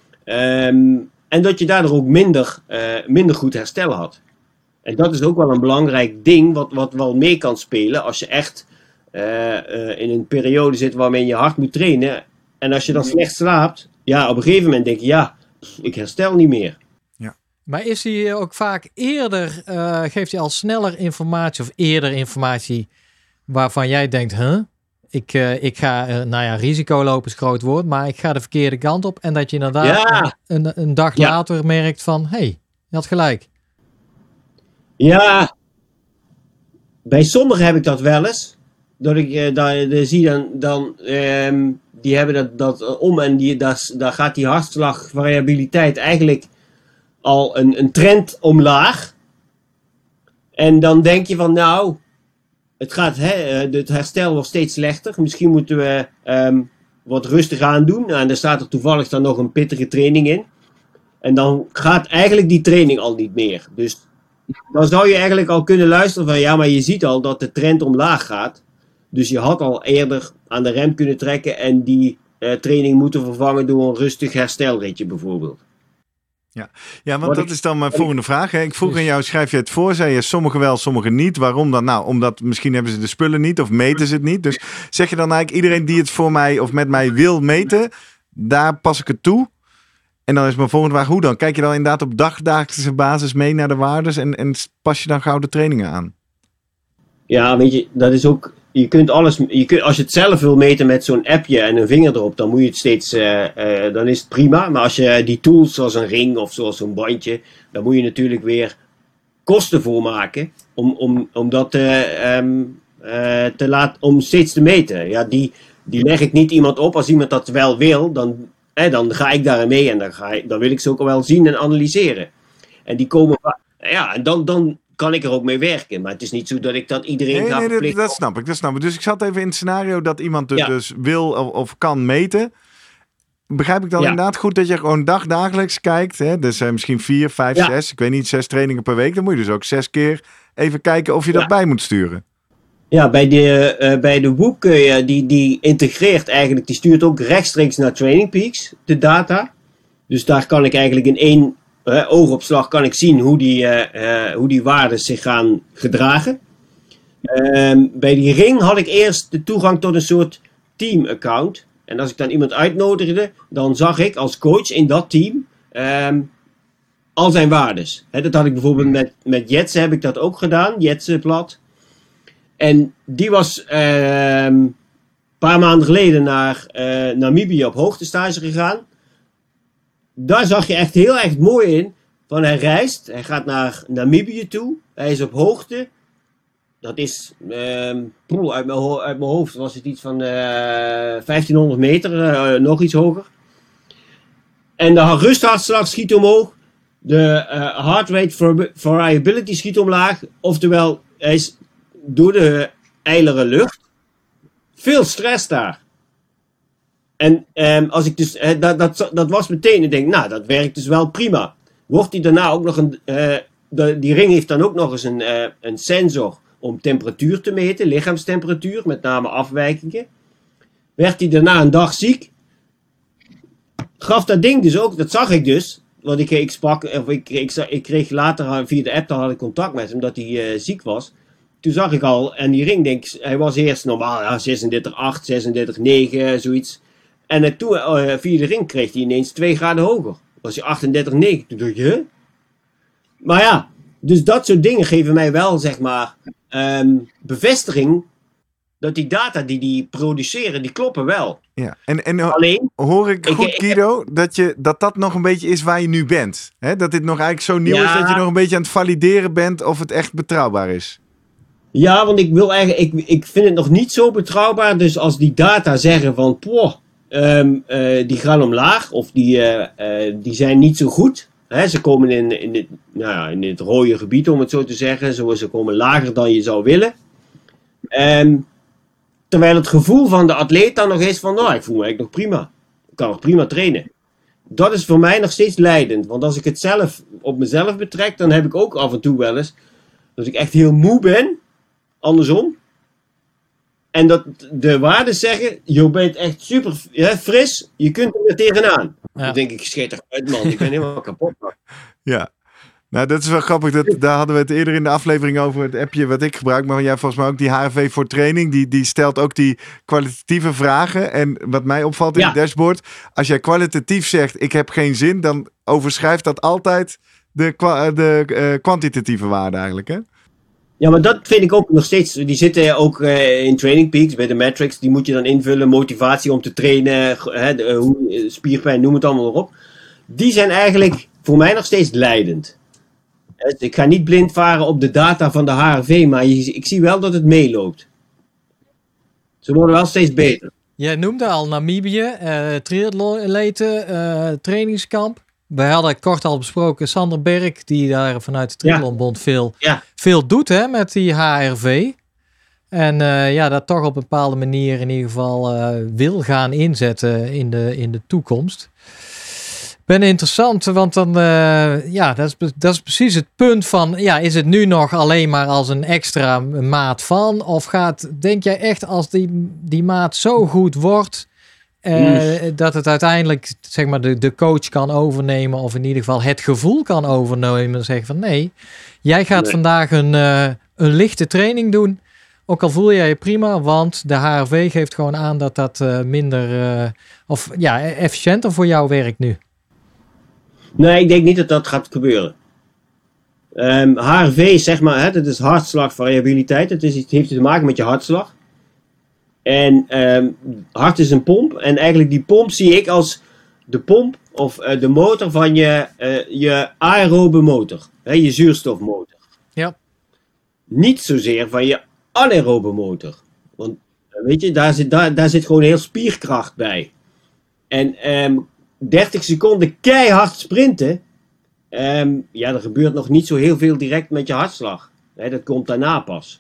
um, en dat je daardoor ook minder, uh, minder goed herstel had. En dat is ook wel een belangrijk ding wat, wat wel mee kan spelen als je echt uh, uh, in een periode zit waarmee je hard moet trainen. En als je dan slecht slaapt, ja, op een gegeven moment denk je, ja, ik herstel niet meer. Ja. Maar is hij ook vaak eerder, uh, geeft hij al sneller informatie of eerder informatie waarvan jij denkt, huh? Ik, uh, ik ga, uh, nou ja, risico lopen is groot woord, maar ik ga de verkeerde kant op. En dat je inderdaad ja. een, een dag ja. later merkt van, hé, hey, je had gelijk. Ja, bij sommigen heb ik dat wel eens. Dat ik uh, daar, daar zie dan, dan um, die hebben dat, dat uh, om en die, daar, daar gaat die hartslagvariabiliteit eigenlijk al een, een trend omlaag. En dan denk je van nou, het, gaat, hè, het herstel wordt steeds slechter. Misschien moeten we um, wat rustig aan doen. Nou, en daar staat er toevallig dan nog een pittige training in. En dan gaat eigenlijk die training al niet meer. Dus dan zou je eigenlijk al kunnen luisteren van ja, maar je ziet al dat de trend omlaag gaat. Dus je had al eerder aan de rem kunnen trekken en die uh, training moeten vervangen door een rustig herstelritje bijvoorbeeld. Ja, ja want Wat dat ik- is dan mijn wat volgende vraag. Hè. Ik vroeg Dus- aan jou, schrijf je het voor? Zei je, sommigen wel, sommigen niet. Waarom dan? Nou, omdat misschien hebben ze de spullen niet of meten ze het niet. Dus zeg je dan eigenlijk, iedereen die het voor mij of met mij wil meten, daar pas ik het toe? En dan is mijn volgende vraag, hoe dan? Kijk je dan inderdaad op dagdagelijkse basis mee naar de waardes en, en pas je dan gauw de trainingen aan? Ja, weet je, dat is ook. Je kunt alles. Je kunt, als je het zelf wil meten met zo'n appje en een vinger erop, dan moet je het steeds. eh, eh, dan is het prima. Maar als je die tools, zoals een ring of zoals zo'n bandje, dan moet je natuurlijk weer kosten voor maken. Om, om, om dat eh, ehm, eh, te laten. Om steeds te meten. Ja, die, die leg ik niet iemand op. Als iemand dat wel wil, dan, eh, dan ga ik daarin mee en dan, ga ik, dan wil ik ze ook wel zien en analyseren. En die komen. Ja, en dan. dan kan ik er ook mee werken. Maar het is niet zo dat ik dat iedereen Nee, ga nee, dat, verplichten. dat snap ik, dat snap ik. Dus ik zat even in het scenario dat iemand het Ja. dus wil of, of kan meten. Begrijp ik dan Ja. inderdaad goed dat je gewoon dagdagelijks kijkt? Hè? Dus uh, misschien vier, vijf, Ja. zes, ik weet niet, zes trainingen per week. Dan moet je dus ook zes keer even kijken of je dat Ja. bij moet sturen. Ja, bij de, uh, bij de Whoop kun je, die, die integreert eigenlijk, die stuurt ook rechtstreeks naar Training Peaks, de data. Dus daar kan ik eigenlijk in één uh, oogopslag kan ik zien hoe die, uh, uh, hoe die waarden zich gaan gedragen. Um, bij die ring had ik eerst de toegang tot een soort team-account. En als ik dan iemand uitnodigde, dan zag ik als coach in dat team um, al zijn waardes. He, dat had ik bijvoorbeeld met, met Jetse heb ik dat ook gedaan, Jetse Plat. En die was uh, een paar maanden geleden naar uh, Namibië op hoogtestage gegaan. Daar zag je echt heel erg mooi in. Van hij reist, hij gaat naar Namibië toe. Hij is op hoogte. Dat is, uh, poel, uit, mijn ho- uit mijn hoofd was het iets van uh, vijftienhonderd meter, uh, nog iets hoger. En de rusthartslag schiet omhoog. De uh, heart rate variability schiet omlaag. Oftewel, hij is door de ijlere lucht. Veel stress daar. En um, als ik dus, uh, dat, dat, dat was meteen, ik denk, nou, dat werkt dus wel prima. Wordt hij daarna ook nog een, uh, de, die ring heeft dan ook nog eens een, uh, een sensor om temperatuur te meten, lichaamstemperatuur, met name afwijkingen. Werd hij daarna een dag ziek, gaf dat ding dus ook, dat zag ik dus, want ik, ik sprak, of ik, ik, ik kreeg later via de app, dan had ik contact met hem, dat hij uh, ziek was. Toen zag ik al, en die ring, denk hij was eerst normaal, ja, zesendertig komma acht, zesendertig komma negen, zoiets. En uh, toen, uh, via de ring kreeg hij ineens twee graden hoger. Was hij achtendertig komma negen. Toen dacht je, huh? Maar ja, dus dat soort dingen geven mij wel, zeg maar, um, bevestiging dat die data die die produceren, die kloppen wel. Ja. En, en Alleen, hoor ik ik- goed, ik- Guido, dat, je, dat dat nog een beetje is waar je nu bent? Hè? Dat dit nog eigenlijk zo nieuw Ja. is dat je nog een beetje aan het valideren bent of het echt betrouwbaar is? ja, want ik wil eigenlijk, ik, ik vind het nog niet zo betrouwbaar. Dus als die data zeggen van, poh, um, uh, die gaan omlaag of die, uh, uh, die zijn niet zo goed. Hè, ze komen in, in, het, nou ja, in het rode gebied, om het zo te zeggen. Zo, ze komen lager dan je zou willen. Um, terwijl het gevoel van de atleet dan nog is van, nou, ik voel me eigenlijk nog prima. Ik kan nog prima trainen. Dat is voor mij nog steeds leidend. Want als ik het zelf op mezelf betrek, dan heb ik ook af en toe wel eens dat ik echt heel moe ben. Andersom. En dat de waarden zeggen, je bent echt super ja, fris, je kunt er weer tegenaan. Ja. Dan denk ik, scheet eruit man, ik ben helemaal kapot. Ja. Nou, dat is wel grappig. Dat, daar hadden we het eerder in de aflevering over het appje wat ik gebruik. Maar jij volgens mij ook die H R V voor training. Die, die stelt ook die kwalitatieve vragen. En wat mij opvalt in Ja. het dashboard. Als jij kwalitatief zegt, ik heb geen zin. Dan overschrijft dat altijd de, kwa- de uh, kwantitatieve waarde eigenlijk. Hè? Ja, maar dat vind ik ook nog steeds. Die zitten ook uh, in Training Peaks bij de metrics. Die moet je dan invullen. Motivatie om te trainen. Hè, de, hoe, spierpijn, noem het allemaal op. Die zijn eigenlijk voor mij nog steeds leidend. Dus ik ga niet blind varen op de data van de H R V. Maar je, ik zie wel dat het meeloopt. Ze worden wel steeds beter. Jij noemde al Namibië, uh, triatleten, uh, trainingskamp. We hadden kort al besproken Sander Berg, die daar vanuit de Triathlonbond veel, Ja. veel doet hè, met die H R V. En uh, ja, dat toch op een bepaalde manier in ieder geval uh, wil gaan inzetten in de, in de toekomst. Ben interessant, want dan, uh, ja, dat is, dat is precies het punt van, ja, is het nu nog alleen maar als een extra maat van? Of gaat, denk jij echt, als die, die maat zo goed wordt, Uh, dat het uiteindelijk zeg maar de, de coach kan overnemen of in ieder geval het gevoel kan overnemen en zeggen van nee, jij gaat nee. vandaag een, uh, een lichte training doen. Ook al voel jij je prima, want de H R V geeft gewoon aan dat dat uh, minder uh, of ja, efficiënter voor jou werkt nu. Nee, ik denk niet dat dat gaat gebeuren. Um, H R V is zeg maar, hè, dat is hartslagvariabiliteit. Het, is, het heeft te maken met je hartslag. En um, hart is een pomp. En eigenlijk die pomp zie ik als de pomp of uh, de motor van je, uh, je aerobe motor. Hè, je zuurstofmotor. Ja. Niet zozeer van je anaerobe motor. Want weet je, daar zit, daar, daar zit gewoon heel spierkracht bij. En um, dertig seconden keihard sprinten. Um, ja, er gebeurt nog niet zo heel veel direct met je hartslag. Hè, dat komt daarna pas.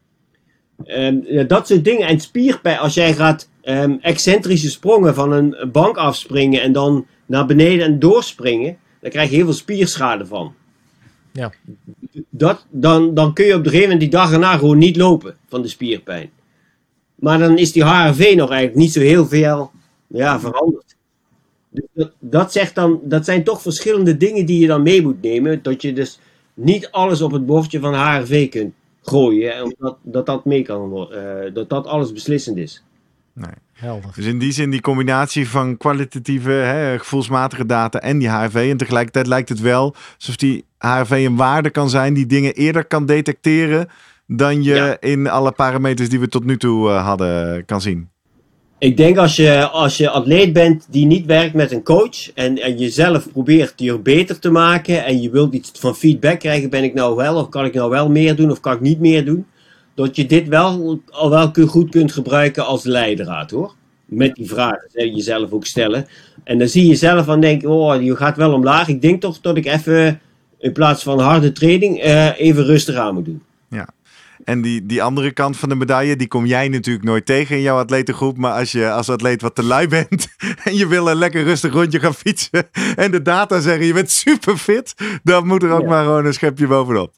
Um, dat soort dingen. En spierpijn, als jij gaat um, excentrische sprongen van een bank afspringen en dan naar beneden en doorspringen, dan krijg je heel veel spierschade van. Ja. Dat, dan, dan kun je op een gegeven moment die dag erna gewoon niet lopen van de spierpijn. Maar dan is die H R V nog eigenlijk niet zo heel veel ja, veranderd. Dus dat, dat, zegt dan, dat zijn toch verschillende dingen die je dan mee moet nemen. Dat je dus niet alles op het bordje van H R V kunt gooien. Hè, omdat dat, dat mee kan worden. Uh, dat dat alles beslissend is. Nee. Helder. Dus in die zin die combinatie van kwalitatieve, hè, gevoelsmatige data en die H R V. En tegelijkertijd lijkt het wel alsof die H R V een waarde kan zijn die dingen eerder kan detecteren dan je ja. in alle parameters die we tot nu toe uh, hadden kan zien. Ik denk als je, als je atleet bent die niet werkt met een coach en, en jezelf probeert je beter te maken en je wilt iets van feedback krijgen, ben ik nou wel of kan ik nou wel meer doen of kan ik niet meer doen, dat je dit wel al wel goed kunt gebruiken als leidraad hoor. Met die vragen hè, jezelf ook stellen. En dan zie je zelf aan denken, oh je gaat wel omlaag. Ik denk toch dat ik even in plaats van harde training uh, even rustig aan moet doen. Ja. En die, die andere kant van de medaille, die kom jij natuurlijk nooit tegen in jouw atletengroep. Maar als je als atleet wat te lui bent en je wil een lekker rustig rondje gaan fietsen en de data zeggen je bent super fit, dan moet er ook ja. maar gewoon een schepje bovenop.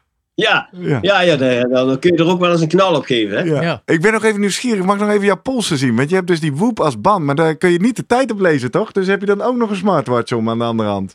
Ja, ja. ja, ja dan, dan kun je er ook wel eens een knal op geven. Hè? Ja. Ja. Ik ben nog even nieuwsgierig, ik mag nog even jouw polsen zien. Want je hebt dus die Whoop als band, maar daar kun je niet de tijd op lezen, toch? Dus heb je dan ook nog een smartwatch om aan de andere hand?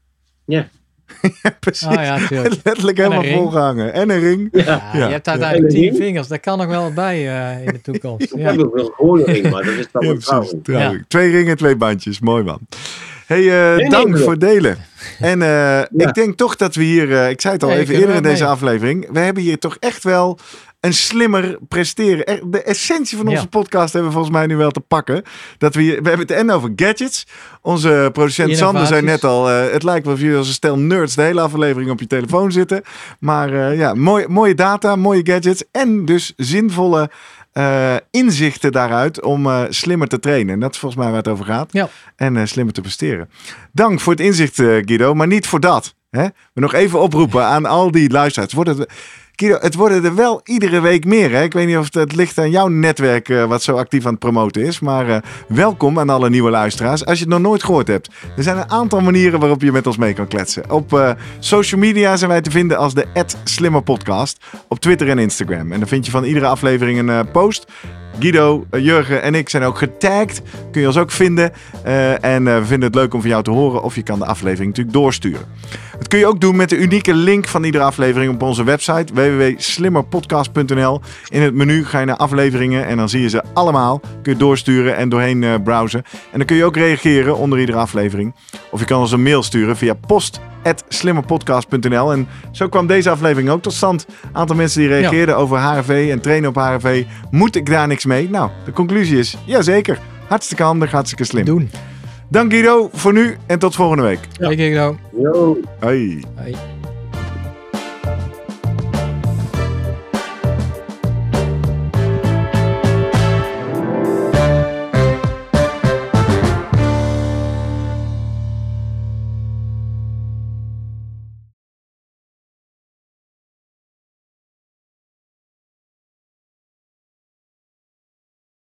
Ja. Ja, precies. Oh, ja, letterlijk en helemaal volgehangen. En een ring. Ja. Ja, Ja. je hebt uiteindelijk tien vingers. Dat kan nog wel bij uh, in de toekomst. Ik Ja. heb ook wel gewoon een ring, maar dat is dan Ja, wel precies. trouwens. Trouwens. Ja. Twee ringen, twee bandjes. Mooi man. Hey, uh, nee, dank nee, voor het delen. En uh, ja. ik denk toch dat we hier, uh, ik zei het al Ja, even je eerder kunt in wel deze mee. aflevering, we hebben hier toch echt wel een slimmer presteren. Echt, de essentie van onze Ja. podcast hebben we volgens mij nu wel te pakken. Dat we, hier, we hebben het en over gadgets. Onze producent Sander zei net al, uh, het lijkt wel of jullie als een stel nerds de hele aflevering op je telefoon zitten. Maar uh, ja, mooi, mooie data, mooie gadgets en dus zinvolle Uh, inzichten daaruit om uh, slimmer te trainen. En dat is volgens mij waar het over gaat. Ja. En uh, slimmer te presteren. Dank voor het inzicht, uh, Guido. Maar niet voor dat. Hè? We nog even oproepen aan al die luisteraars. Wordt het, Guido, het worden er wel iedere week meer. Hè? Ik weet niet of het, het ligt aan jouw netwerk uh, wat zo actief aan het promoten is. Maar uh, welkom aan alle nieuwe luisteraars. Als je het nog nooit gehoord hebt. Er zijn een aantal manieren waarop je met ons mee kan kletsen. Op uh, social media zijn wij te vinden als de at Slimmer Podcast. Op Twitter en Instagram. En dan vind je van iedere aflevering een uh, post. Guido, uh, Jurgen en ik zijn ook getagd. Kun je ons ook vinden. Uh, en uh, we vinden het leuk om van jou te horen. Of je kan de aflevering natuurlijk doorsturen. Dat kun je ook doen met de unieke link van iedere aflevering op onze website w w w punt slimmerpodcast punt n l. In het menu ga je naar afleveringen en dan zie je ze allemaal. Kun je doorsturen en doorheen uh, browsen. En dan kun je ook reageren onder iedere aflevering. Of je kan ons een mail sturen via post at slimmerpodcast punt n l. En zo kwam deze aflevering ook tot stand. Een aantal mensen die reageerden ja. over H R V en trainen op H R V. Moet ik daar niks mee? Nou, de conclusie is, jazeker. Hartstikke handig, hartstikke slim. Doen. Dank Guido voor nu en tot volgende week. Ja. Hey, Guido. Yo. Hoi. Hoi.